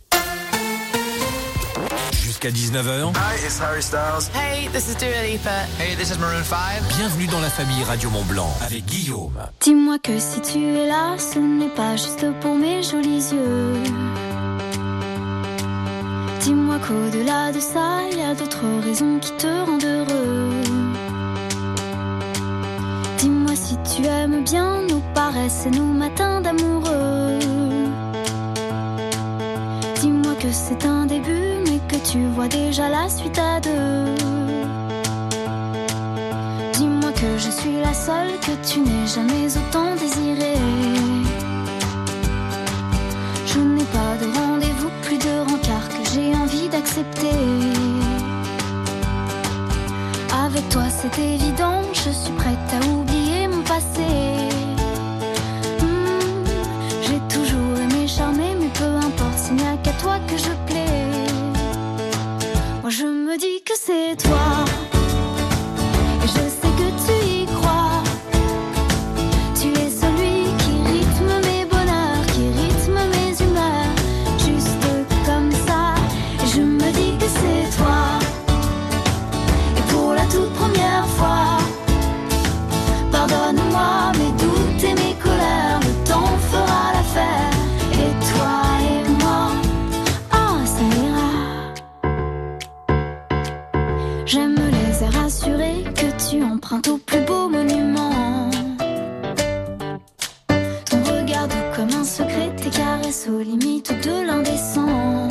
Speaker 25: Jusqu'à dix-neuf heures.
Speaker 27: Hi, it's Harry Styles.
Speaker 4: Hey, this is Dua Lipa.
Speaker 27: Hey, this is Maroon five.
Speaker 25: Bienvenue dans la famille Radio Mont Blanc avec Guillaume.
Speaker 20: Dis-moi que si tu es là, ce n'est pas juste pour mes jolis yeux. Dis-moi qu'au-delà de ça, il y a d'autres raisons qui te rendent heureux. Dis-moi si tu aimes bien nos paresses et nos matins d'amoureux. Dis-moi que c'est un début, mais que tu vois déjà la suite à deux. Dis-moi que je suis la seule que tu n'aies jamais autant désirée. Je n'ai pas de rendez-vous, plus de rencard que j'ai envie d'accepter. Avec toi c'est évident, je suis prête à oublier mon passé. Mmh, j'ai toujours aimé charmer, mais peu importe, s'il n'y a qu'à toi que je plais. Moi je me dis que c'est toi, et je sais que tu y crois. Tu es celui qui rythme mes bonheurs, qui rythme mes humeurs, juste comme ça. Et je me dis que c'est toi. Et pour la toute première fois, pardonne-moi mes doutes et mes colères, le temps fera l'affaire. Et toi et moi, ah ça ira. J'aime les airs rassurés que tu empruntes au plus beau monument. Ton regard doux comme un secret, tes caresses aux limites de l'indécent.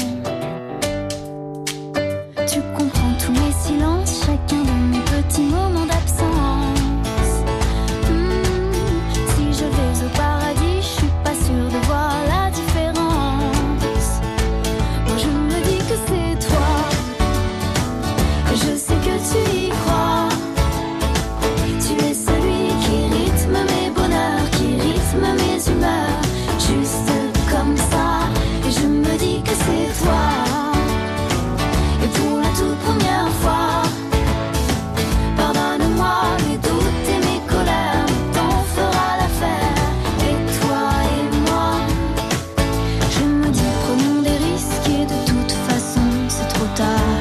Speaker 20: Tu comprends tous mes silences, chacun de mes petits moments d'absence. Mmh, si je vais au paradis, je suis pas sûre de voir la différence. Moi je me dis que c'est toi, et je sais que tu y crois. Tu es celui qui rythme mes bonheurs, qui rythme mes humeurs, juste comme ça. Et je me dis que c'est toi. Et pour la toute première fois, pardonne-moi mes doutes et mes colères, le temps fera l'affaire. Et toi et moi, je me dis prenons des risques et de toute façon c'est trop tard.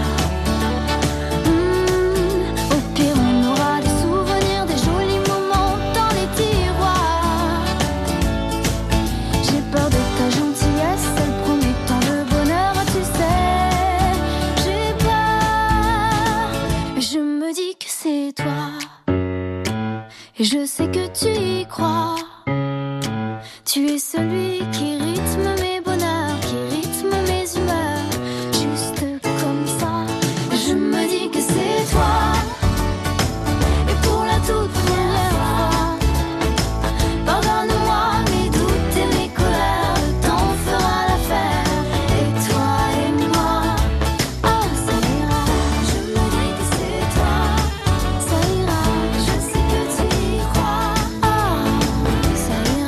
Speaker 20: Mmh, au pire on aura des souvenirs, des jolis moments dans les tiroirs. J'ai peur de ta gentillesse, elle promet tant de bonheur, tu sais. J'ai peur, mais je me dis que c'est toi. Et je sais que tu y crois. Tu es celui qui rythme mes bonheurs, qui rythme mes humeurs, juste comme ça. Je me dis que c'est toi. Et pour la toute première fois, pardonne-moi mes doutes et mes colères, le temps fera l'affaire. Et toi et moi, oh ça ira. Je me dis que c'est toi, ça ira. Je sais que tu y crois, oh ça ira.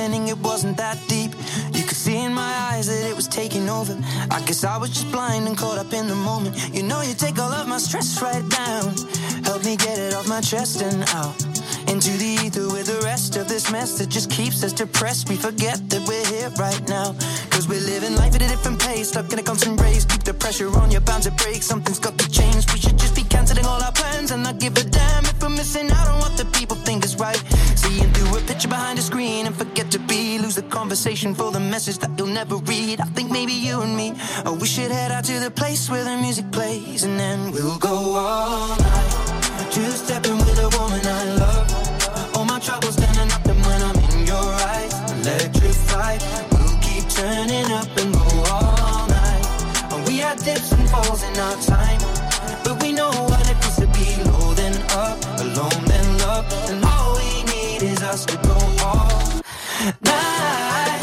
Speaker 26: pretending it wasn't that deep. You could see in my eyes that it was taking over. I guess I was just blind and caught up in the moment. You know you take all of my stress right down. Help me get it off my chest and out into the ether with the rest of this mess that just keeps us depressed. We forget that we're here right now, cause we're living life at a different pace, stuck in a constant race. Keep the pressure on, you're bound to break. Something's got to change. We should just be cancelling all our plans and not give a damn if we're missing out on what the people think is right. Seeing through a picture behind a screen and forget to be. Lose the conversation for the message that you'll never read. I think maybe you and me, oh, we should head out to the place where the music plays, and then we'll go all night, just stepping with a woman I love. All my troubles standing up, and when I'm in your eyes, electrified. We'll keep turning up and go all night. And we had dips and falls in our time, but we know what it is to be low then up, alone then love. And all we need is us to go all night,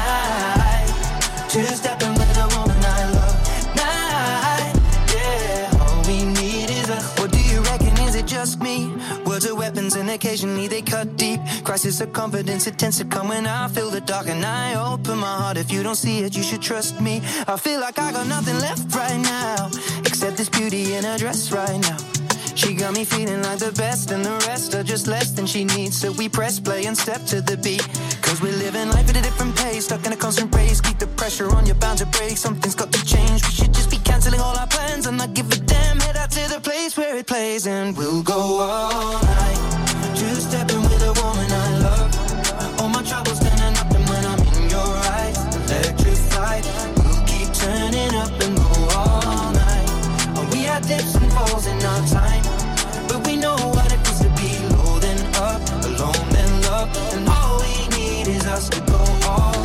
Speaker 26: night. Just stepping with a woman I love. Night, yeah. All we need is us. What do you reckon? Is it just me? Words are weapons and occasionally they cut deep. Crisis of confidence, it tends to come when I feel the dark and I open my heart. If you don't see it, you should trust me. I feel like I got nothing left right now, except this beauty in her dress right now. She got me feeling like the best, and the rest are just less than she needs. So we press play and step to the beat, cause we're living life at a different pace, stuck in a constant race. Keep the pressure on, you're bound to break. Something's got to change. We should just be cancelling all our plans and not give a damn. Head out to the place where it plays, and we'll go all night, just stepping with a woman I love. All my troubles standing up, and when I'm in your eyes, electrified. We'll keep turning up and go all night. And we had dips and falls in our time, but we know what it is to be low then up, alone then love. And all we need is us to go all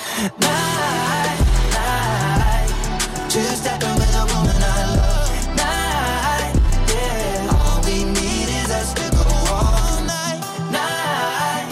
Speaker 26: night, night. Just stepping with a woman I love. Night, yeah. All we need is us to go all night, night,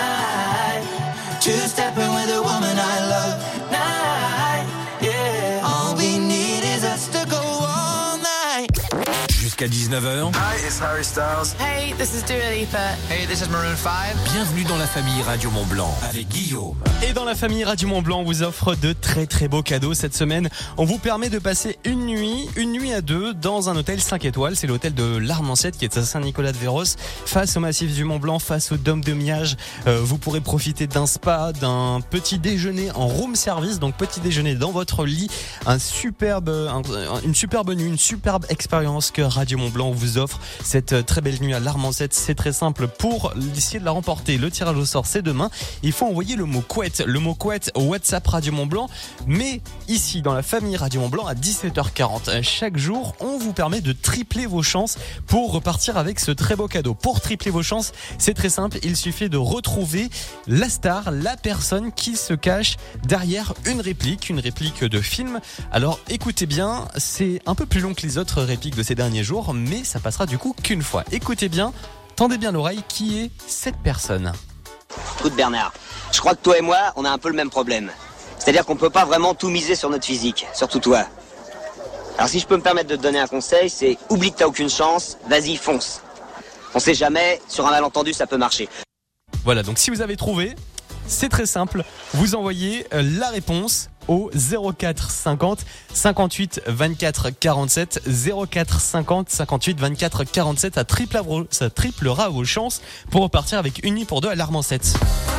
Speaker 26: night. Just stepping with a woman I love. Night, yeah. All we need is us to go all night.
Speaker 25: Jusqu'à dix-neuf heures.
Speaker 27: Hi, it's Harry Styles.
Speaker 4: Hey, this is Dua Lipa.
Speaker 27: Hey, this is Maroon five.
Speaker 25: Bienvenue dans la famille Radio Mont Blanc avec Guillaume.
Speaker 1: Et dans la famille Radio Mont Blanc, on vous offre de très très beaux cadeaux cette semaine. On vous permet de passer une nuit, une nuit à deux dans un hôtel cinq étoiles. C'est l'hôtel de l'Armancette qui est à Saint-Nicolas-de-Véros, face au massif du Mont Blanc, face au dôme de Miage. Euh, vous pourrez profiter d'un spa, d'un petit déjeuner en room service, donc petit déjeuner dans votre lit, un superbe, un, une superbe nuit, une superbe expérience que Radio Mont Blanc vous offre. Cette très belle nuit à l'Armancette, c'est très simple. Pour essayer de la remporter, le tirage au sort c'est demain. Il faut envoyer le mot couette, le mot couette au WhatsApp Radio Mont Blanc. Mais ici dans la famille Radio Mont Blanc à dix-sept heures quarante chaque jour, on vous permet de tripler vos chances pour repartir avec ce très beau cadeau. Pour tripler vos chances, c'est très simple. Il suffit de retrouver la star, la personne qui se cache derrière une réplique, une réplique de film. Alors écoutez bien, c'est un peu plus long que les autres répliques de ces derniers jours, mais ça passera du coup qu'une fois. Écoutez bien, tendez bien l'oreille, qui est cette personne?
Speaker 10: Écoute Bernard, je crois que toi et moi, on a un peu le même problème. C'est-à-dire qu'on peut pas vraiment tout miser sur notre physique, surtout toi. Alors si je peux me permettre de te donner un conseil, c'est oublie que t'as aucune chance, vas-y fonce. On sait jamais, sur un malentendu ça peut marcher.
Speaker 1: Voilà, donc si vous avez trouvé, c'est très simple, vous envoyez la réponse au zéro quatre cinquante cinquante-huit vingt-quatre quarante-sept, zéro quatre cinquante cinquante-huit vingt-quatre quarante-sept. Ça triplera, ça triplera vos chances pour repartir avec une nuit pour deux à l'Armancette.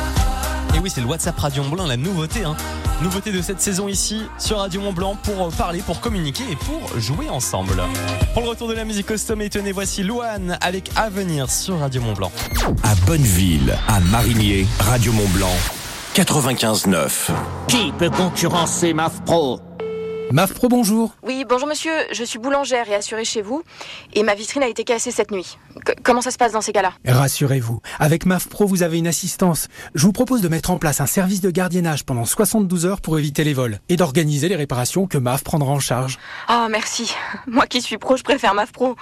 Speaker 1: Et oui, c'est le WhatsApp Radio Mont Blanc, la nouveauté, hein. Nouveauté de cette saison ici sur Radio Mont Blanc, pour parler, pour communiquer et pour jouer ensemble. Pour le retour de la musique au sommet, tenez, voici Louane avec Avenir sur Radio Mont Blanc.
Speaker 25: À Bonneville, à Marigné, Radio Mont Blanc, quatre-vingt-quinze neuf.
Speaker 11: Qui peut concurrencer M A F Pro ?
Speaker 12: M A F Pro, bonjour.
Speaker 13: Oui, bonjour monsieur, je suis boulangère et assurée chez vous, et ma vitrine a été cassée cette nuit. C- comment ça se passe dans ces cas-là ?
Speaker 12: Rassurez-vous, avec M A F Pro, vous avez une assistance. Je vous propose de mettre en place un service de gardiennage pendant soixante-douze heures pour éviter les vols, et d'organiser les réparations que M A F prendra en charge.
Speaker 13: Ah, oh, merci. Moi qui suis pro, je préfère M A F Pro.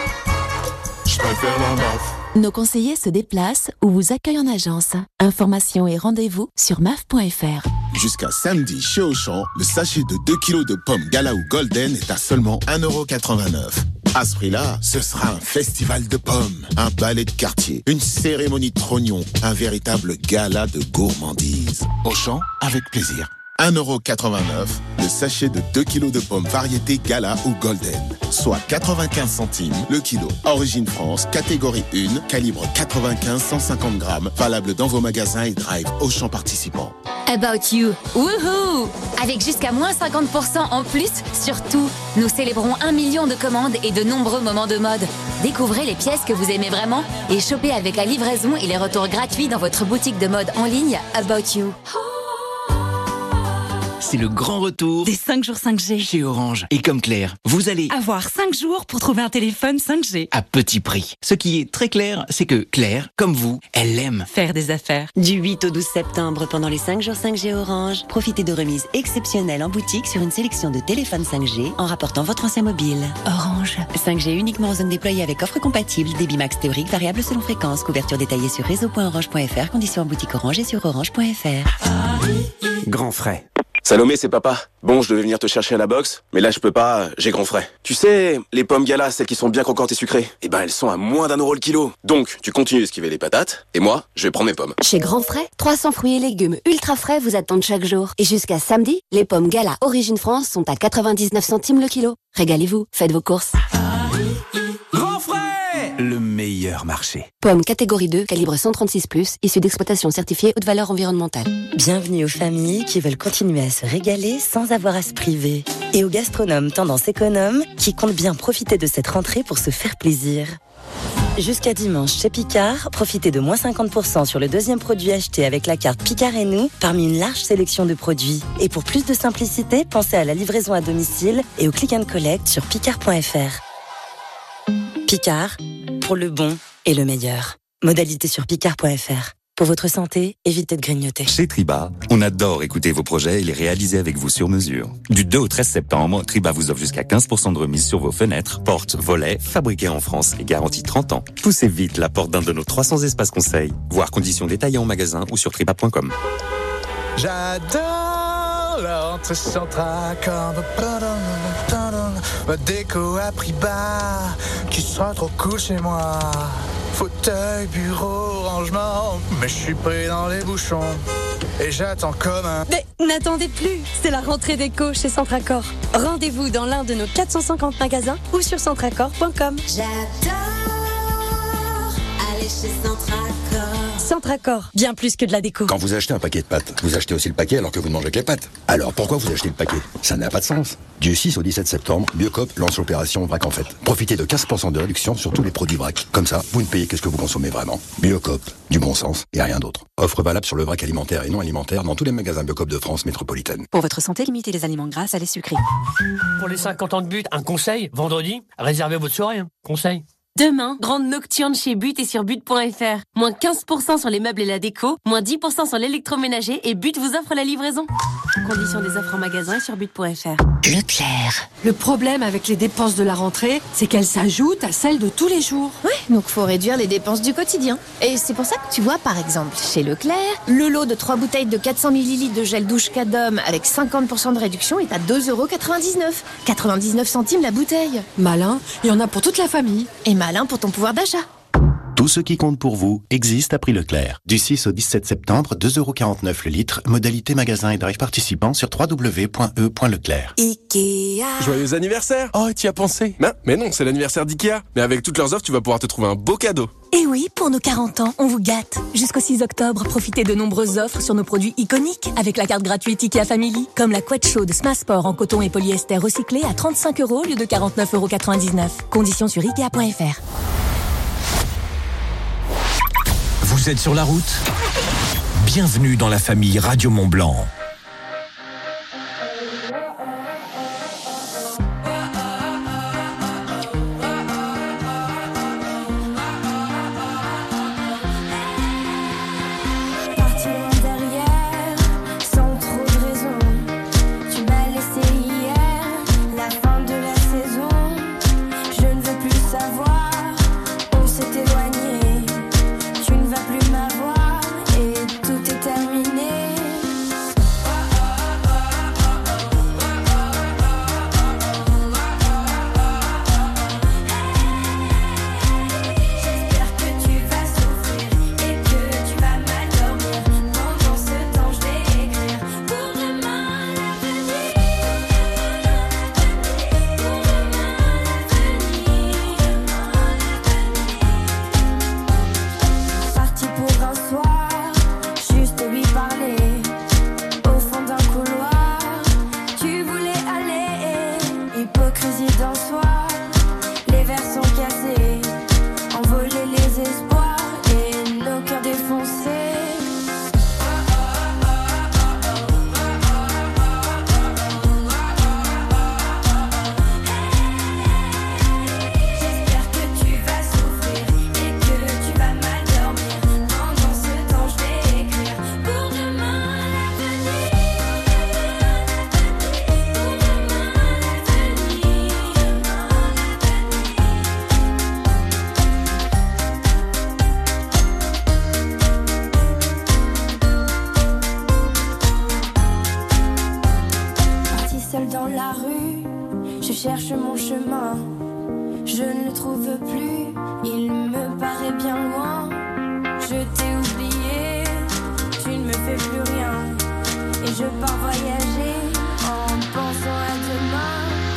Speaker 12: Je préfère la M A F.
Speaker 21: Nos conseillers se déplacent ou vous accueillent en agence. Informations et rendez-vous sur m a f point f r.
Speaker 14: Jusqu'à samedi, chez Auchan, le sachet de deux kilos de pommes Gala ou Golden est à seulement un euro quatre-vingt-neuf.
Speaker 4: À ce prix-là, ce sera un festival de pommes, un ballet de quartier, une cérémonie de trognon, un véritable gala de gourmandise. Auchan, avec plaisir. un euro quatre-vingt-neuf, le sachet de deux kilos de pommes variété Gala ou Golden, soit quatre-vingt-quinze centimes le kilo. Origine France, catégorie un, calibre quatre-vingt-quinze à cent cinquante grammes, valable dans vos magasins et drive Auchan participants.
Speaker 8: About You, wouhou! Avec jusqu'à moins cinquante pour cent en plus sur tout. Nous célébrons un million de commandes et de nombreux moments de mode. Découvrez les pièces que vous aimez vraiment et chopez avec la livraison et les retours gratuits dans votre boutique de mode en ligne About You.
Speaker 23: C'est le grand retour
Speaker 9: des cinq jours cinq G
Speaker 23: chez Orange. Et comme Claire, vous allez
Speaker 9: avoir cinq jours pour trouver un téléphone cinq G
Speaker 23: à petit prix. Ce qui est très clair, c'est que Claire, comme vous, elle aime
Speaker 9: faire des affaires.
Speaker 14: Du huit au douze septembre, pendant les cinq jours cinq G Orange, profitez de remises exceptionnelles en boutique sur une sélection de téléphones cinq G en rapportant votre ancien mobile.
Speaker 9: Orange.
Speaker 14: cinq G uniquement en zone déployée avec offre compatible, débit max théorique variable selon fréquence, couverture détaillée sur réseau point orange point f r, conditions en boutique Orange et sur orange point f r.
Speaker 15: Grand frais. Salomé, c'est papa. Bon, je devais venir te chercher à la boxe, mais là je peux pas, j'ai grand frais. Tu sais, les pommes Gala, celles qui sont bien croquantes et sucrées, eh ben elles sont à moins d'un euro le kilo. Donc, tu continues d'esquiver les patates, et moi, je vais prendre mes pommes.
Speaker 16: Chez Grand Frais, trois cents fruits et légumes ultra frais vous attendent chaque jour. Et jusqu'à samedi, les pommes Gala Origine France sont à quatre-vingt-dix-neuf centimes le kilo. Régalez-vous, faites vos courses.
Speaker 15: Grand frais, le meilleur marché.
Speaker 16: Pommes catégorie deux, calibre cent trente-six plus, issues d'exploitation certifiée haute valeur environnementale.
Speaker 14: Bienvenue aux familles qui veulent continuer à se régaler sans avoir à se priver. Et aux gastronomes tendance économe qui comptent bien profiter de cette rentrée pour se faire plaisir. Jusqu'à dimanche chez Picard, profitez de moins cinquante pour cent sur le deuxième produit acheté avec la carte Picard et nous, parmi une large sélection de produits. Et pour plus de simplicité, pensez à la livraison à domicile et au click and collect sur picard point f r. Picard, pour le bon et le meilleur. Modalité sur picard point f r. Pour votre santé, évitez de grignoter.
Speaker 17: Chez Triba, on adore écouter vos projets et les réaliser avec vous sur mesure. Du deux au treize septembre, Triba vous offre jusqu'à quinze pour cent de remise sur vos fenêtres, portes, volets, fabriqués en France et garantis trente ans. Poussez vite la porte d'un de nos trois cents espaces conseils. Voir conditions détaillées en magasin ou sur triba point com.
Speaker 26: J'adore l'entrée Centracor, déco à prix bas, qui sera trop cool chez moi. Fauteuil, bureau, rangement, mais je suis pris dans les bouchons et j'attends comme un...
Speaker 9: Mais n'attendez plus, c'est la rentrée déco chez Centracor. Rendez-vous dans l'un de nos quatre cent cinquante magasins ou sur centracor point com.
Speaker 14: J'adore aller chez Centracor.
Speaker 9: Centracor, bien plus que de la déco.
Speaker 19: Quand vous achetez un paquet de pâtes, vous achetez aussi le paquet alors que vous ne mangez que les pâtes. Alors pourquoi vous achetez le paquet? Ça n'a pas de sens. Du six au dix-sept septembre, Biocop lance l'opération Vrac en fait. Profitez de quinze pour cent de réduction sur tous les produits Vrac. Comme ça, vous ne payez que ce que vous consommez vraiment. Biocop, du bon sens et rien d'autre. Offre valable sur le vrac alimentaire et non alimentaire dans tous les magasins Biocop de France métropolitaine.
Speaker 9: Pour votre santé, limitez les aliments gras à les sucrés.
Speaker 29: Pour les cinquante ans de But, un conseil, vendredi, réservez votre soirée. Hein. Conseil.
Speaker 9: Demain, grande nocturne chez But et sur but point f r. Moins quinze pour cent sur les meubles et la déco, moins dix pour cent sur l'électroménager et But vous offre la livraison. Conditions des offres en magasin et sur but point f r.
Speaker 24: Leclerc.
Speaker 9: Le problème avec les dépenses de la rentrée, c'est qu'elles s'ajoutent à celles de tous les jours.
Speaker 30: Ouais, donc faut réduire les dépenses du quotidien. Et c'est pour ça que tu vois, par exemple, chez Leclerc, le lot de trois bouteilles de quatre cents millilitres de gel douche Cadom avec cinquante pour cent de réduction est à deux euros quatre-vingt-dix-neuf. quatre-vingt-dix-neuf centimes la bouteille.
Speaker 9: Malin, il y en a pour toute la famille.
Speaker 30: Et malin pour ton pouvoir d'achat.
Speaker 31: Tout ce qui compte pour vous existe à prix Leclerc. Du six au dix-sept septembre, deux euros quarante-neuf le litre. Modalité magasin et drive participant sur w w w point e point leclerc.
Speaker 15: Ikea. Joyeux anniversaire. Oh, tu y as pensé? Ben, mais non, c'est l'anniversaire d'Ikea. Mais avec toutes leurs offres, tu vas pouvoir te trouver un beau cadeau.
Speaker 9: Et oui, pour nos quarante ans, on vous gâte. Jusqu'au six octobre, profitez de nombreuses offres sur nos produits iconiques avec la carte gratuite Ikea Family, comme la couette chaude Smasport en coton et polyester recyclé à trente-cinq euros au lieu de quarante-neuf euros quatre-vingt-dix-neuf. Conditions sur ikea point f r.
Speaker 25: Vous êtes sur la route? Bienvenue dans la famille Radio Mont-Blanc.
Speaker 2: cherche mon chemin, je ne le trouve plus, il me paraît bien loin. Je t'ai oublié, tu ne me fais plus rien, et je pars voyager en pensant à demain.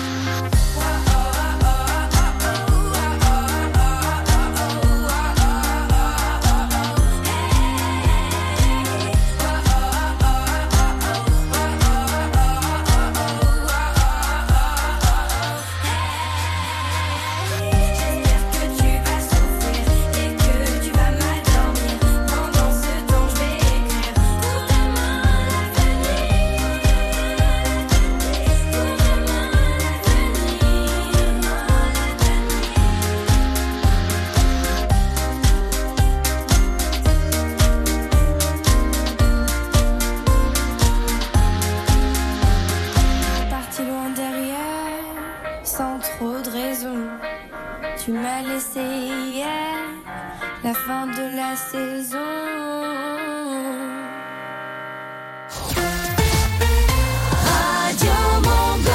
Speaker 2: Tu m'as laissé hier, la fin de la saison. Radio Mont-Blanc.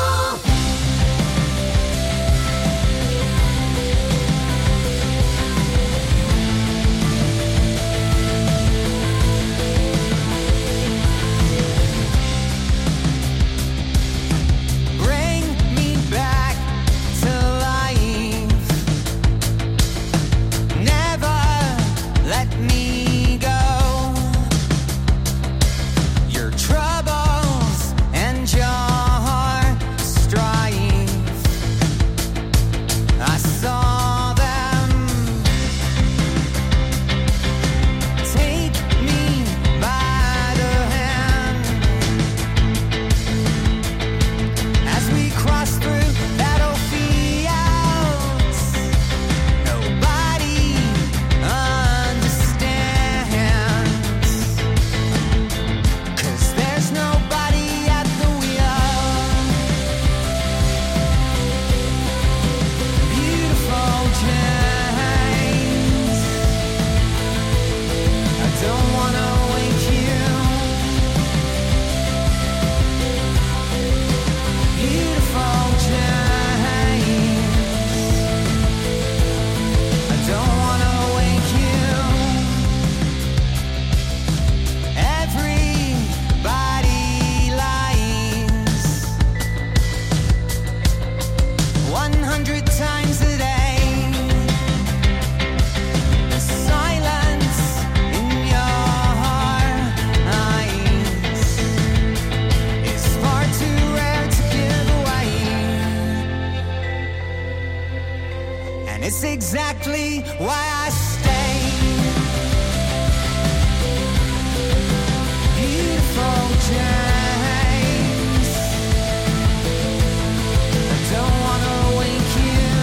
Speaker 3: Exactly why I stay. Beautiful James, I don't wanna wake you.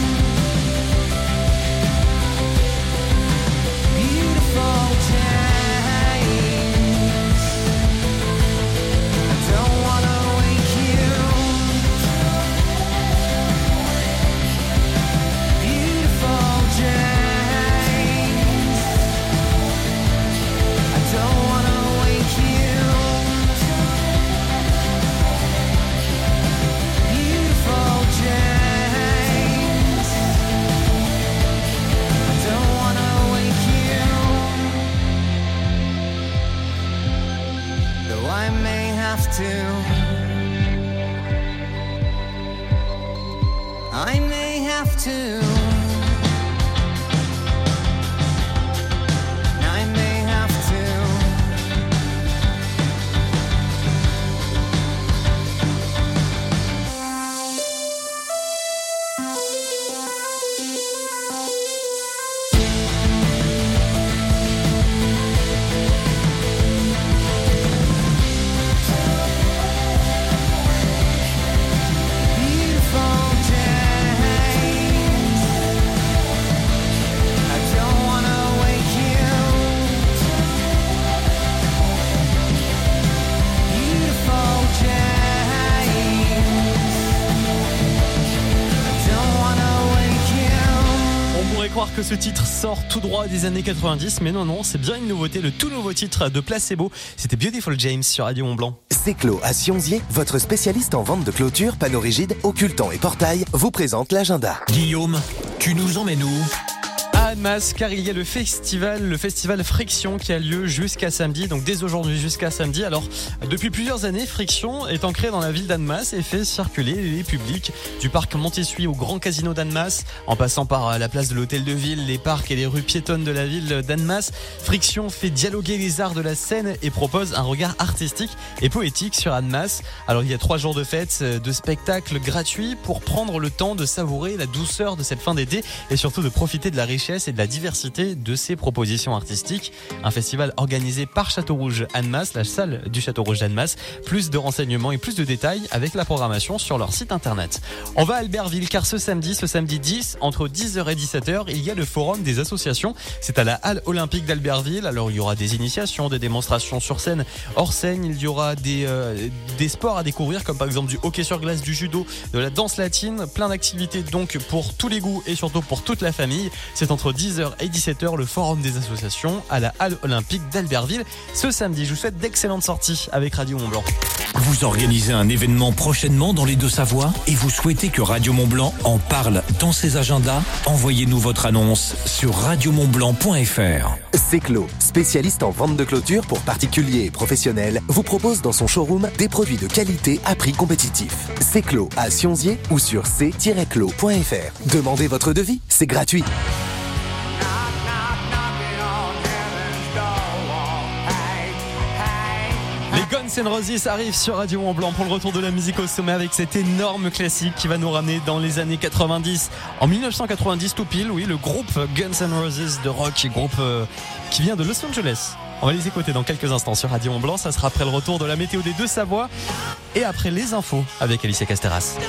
Speaker 3: Beautiful James, I don't wanna wake you. To I may have to I may have to
Speaker 1: que ce titre sort tout droit des années quatre-vingt-dix, mais non, non, c'est bien une nouveauté, le tout nouveau titre de Placebo. C'était Beautiful James sur Radio Mont-Blanc.
Speaker 5: Seclo à Sionzier, votre spécialiste en vente de clôture, panneaux rigides, occultants et portails, vous présente l'agenda.
Speaker 25: Guillaume, tu nous emmènes où ?
Speaker 1: À Annemasse, car il y a le festival, le festival Friction qui a lieu jusqu'à samedi, donc dès aujourd'hui jusqu'à samedi. Alors, depuis plusieurs années, Friction est ancré dans la ville d'Annemasse et fait circuler les publics du parc Montessuie au grand casino d'Annemasse, en passant par la place de l'hôtel de ville, les parcs et les rues piétonnes de la ville d'Annemasse. Friction fait dialoguer les arts de la scène et propose un regard artistique et poétique sur Annemasse. Alors, il y a trois jours de fête, de spectacles gratuits pour prendre le temps de savourer la douceur de cette fin d'été et surtout de profiter de la richesse et de la diversité de ces propositions artistiques. Un festival organisé par Château Rouge Annemasse, la salle du Château Rouge d'Annemasse. Plus de renseignements et plus de détails avec la programmation sur leur site internet. On va à Albertville car ce samedi, ce samedi dix, entre dix heures et dix-sept heures, il y a le forum des associations. C'est à la Halle Olympique d'Albertville. Alors il y aura des initiations, des démonstrations sur scène, hors scène. Il y aura des, euh, des sports à découvrir comme par exemple du hockey sur glace, du judo, de la danse latine. Plein d'activités donc pour tous les goûts et surtout pour toute la famille. C'est entre dix heures et dix-sept heures le forum des associations à la Halle Olympique d'Albertville. Ce samedi, je vous souhaite d'excellentes sorties avec Radio Mont-Blanc.
Speaker 25: Vous organisez un événement prochainement dans les Deux-Savoies et vous souhaitez que Radio Mont-Blanc en parle dans ses agendas? Envoyez-nous votre annonce sur radio mont blanc point f r.
Speaker 5: Seclo, spécialiste en vente de clôture pour particuliers et professionnels, vous propose dans son showroom des produits de qualité à prix compétitif. Seclo à Sionzier ou sur c tiret clos point f r. Demandez votre devis, c'est gratuit.
Speaker 1: Les Guns N' Roses arrivent sur Radio Mont-Blanc pour le retour de la musique au sommet avec cet énorme classique qui va nous ramener dans les années quatre-vingt-dix. En dix-neuf cent quatre-vingt-dix tout pile, oui, le groupe Guns N' Roses de rock, groupe euh, qui vient de Los Angeles. On va les écouter dans quelques instants sur Radio Mont-Blanc. Ça sera après le retour de la météo des Deux-Savoies et après les infos avec Alicia Casteras.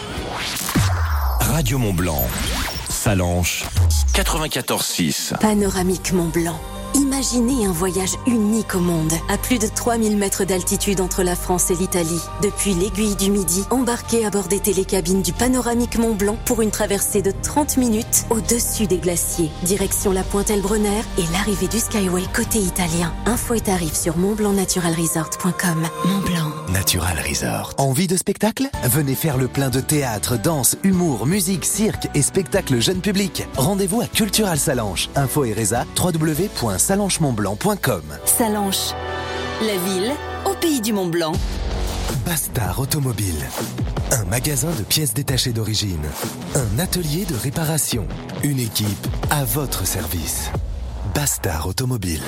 Speaker 25: Radio Mont-Blanc, Salanches, quatre-vingt-quatorze six.
Speaker 6: Panoramique Mont-Blanc. Imaginez un voyage unique au monde, à plus de trois mille mètres d'altitude entre la France et l'Italie. Depuis l'aiguille du Midi, embarquez à bord des télécabines du Panoramique Mont-Blanc pour une traversée de trente minutes au-dessus des glaciers. Direction la pointe Elbronner et l'arrivée du Skyway côté italien. Infos et tarifs sur mont blanc natural resort point com.
Speaker 5: Mont-Blanc Natural Resort. Envie de spectacle? Venez faire le plein de théâtre, danse, humour, musique, cirque et spectacle jeune public. Rendez-vous à Cultural Salanches. Info et résa, w w w point salanches mont blanc point com.
Speaker 6: Salanches, la ville au pays du Mont-Blanc.
Speaker 5: Bastard Automobile. Un magasin de pièces détachées d'origine. Un atelier de réparation. Une équipe à votre service. Bastard Automobile.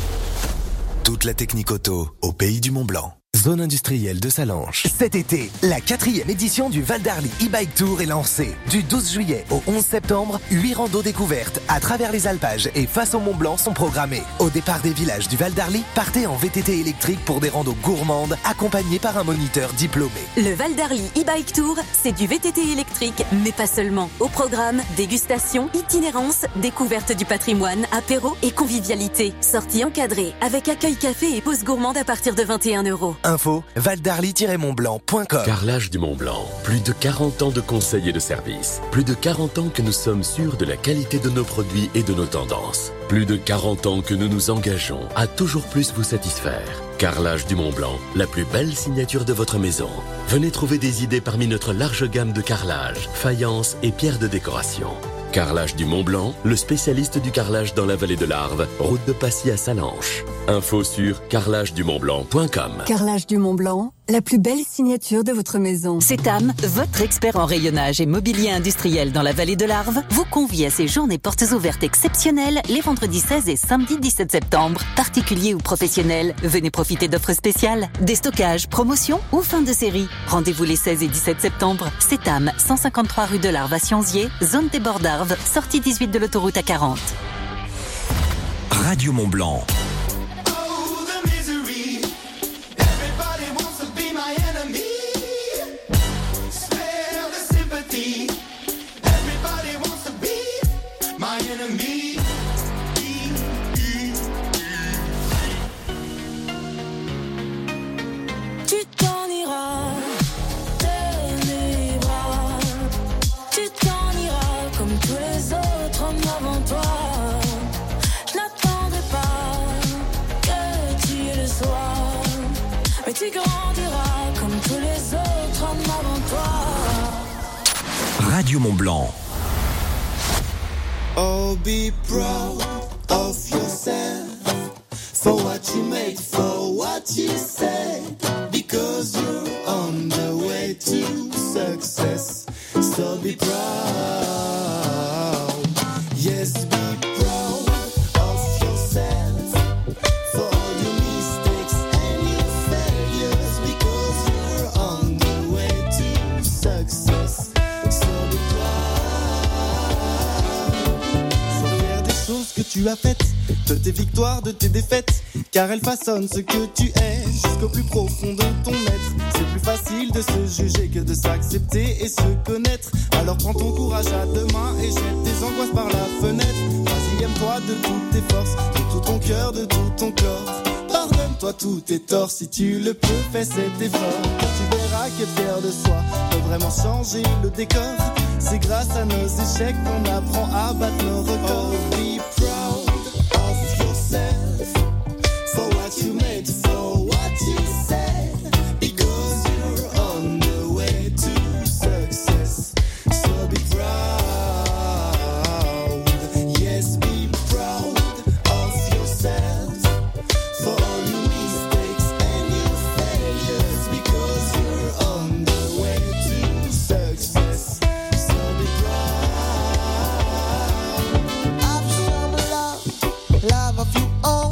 Speaker 5: Toute la technique auto au pays du Mont-Blanc. Zone industrielle de Salanches. Cet été, la quatrième édition du Val d'Arly e-bike tour est lancée. Du douze juillet au onze septembre, huit randos découvertes à travers les alpages et face au Mont Blanc sont programmés. Au départ des villages du Val d'Arly, partez en V T T électrique pour des randos gourmandes accompagnés par un moniteur diplômé.
Speaker 6: Le Val d'Arly e-bike tour, c'est du V T T électrique, mais pas seulement. Au programme, dégustation, itinérance, découverte du patrimoine, apéro et convivialité. Sortie encadrée avec accueil café et pause gourmande à partir de vingt et un euros.
Speaker 5: Info val darly tiret mont blanc point com.
Speaker 7: Carrelage du Mont-Blanc. Plus de quarante ans de conseils et de services. Plus de quarante ans que nous sommes sûrs de la qualité de nos produits et de nos tendances. Plus de quarante ans que nous nous engageons à toujours plus vous satisfaire. Carrelage du Mont-Blanc, la plus belle signature de votre maison. Venez trouver des idées parmi notre large gamme de carrelage, faïence et pierres de décoration. Carrelage du Mont-Blanc, le spécialiste du carrelage dans la vallée de l'Arve, route de Passy à Salanches. Info sur carrelage du mont blanc point com.
Speaker 10: Carrelage du Mont-Blanc, la plus belle signature de votre maison.
Speaker 11: CETAM, votre expert en rayonnage et mobilier industriel dans la vallée de l'Arve, vous convie à ces journées portes ouvertes exceptionnelles les vendredis seize et samedi dix-sept septembre. Particuliers ou professionnels, venez profiter d'offres spéciales, déstockage, promotion ou fin de série. Rendez-vous les seize et dix-sept septembre. CETAM, cent cinquante-trois rue de l'Arve à Sionzier, zone des bords d'Arve, sortie dix-huit de l'autoroute A quarante.
Speaker 25: Radio Mont-Blanc.
Speaker 2: Tu t'en iras de mes bras. Tu t'en iras comme tous les autres hommes avant toi.
Speaker 25: Radio Mont-Blanc.
Speaker 4: Oh, be proud of yourself for what you made, for what you said, because you're on the way to success. So be proud, yes, be proud of yourself for all your mistakes and your failures, because you're on the way to success. So be proud. Sois fier des choses que tu as faites, de tes victoires, de tes défaites, car elles façonnent ce que tu es jusqu'au plus profond de ton être. C'est plus facile de se juger que de s'accepter et se connaître. Alors prends ton courage à deux mains et jette tes angoisses par la fenêtre. Vas-y, aime-toi de toutes tes forces, de tout ton cœur, de tout ton corps. Pardonne-toi tous tes torts, si tu le peux, fais cet effort. Car tu verras que fier de soi peut vraiment changer le décor. C'est grâce à nos échecs qu'on apprend à battre nos records. Oh, be proud of yourself for what you made, for what you said, because you're on the way to success. So be proud, yes, be proud of yourself for all your mistakes and your failures, because you're on the way to success. So be proud. I've shown love, love of you all.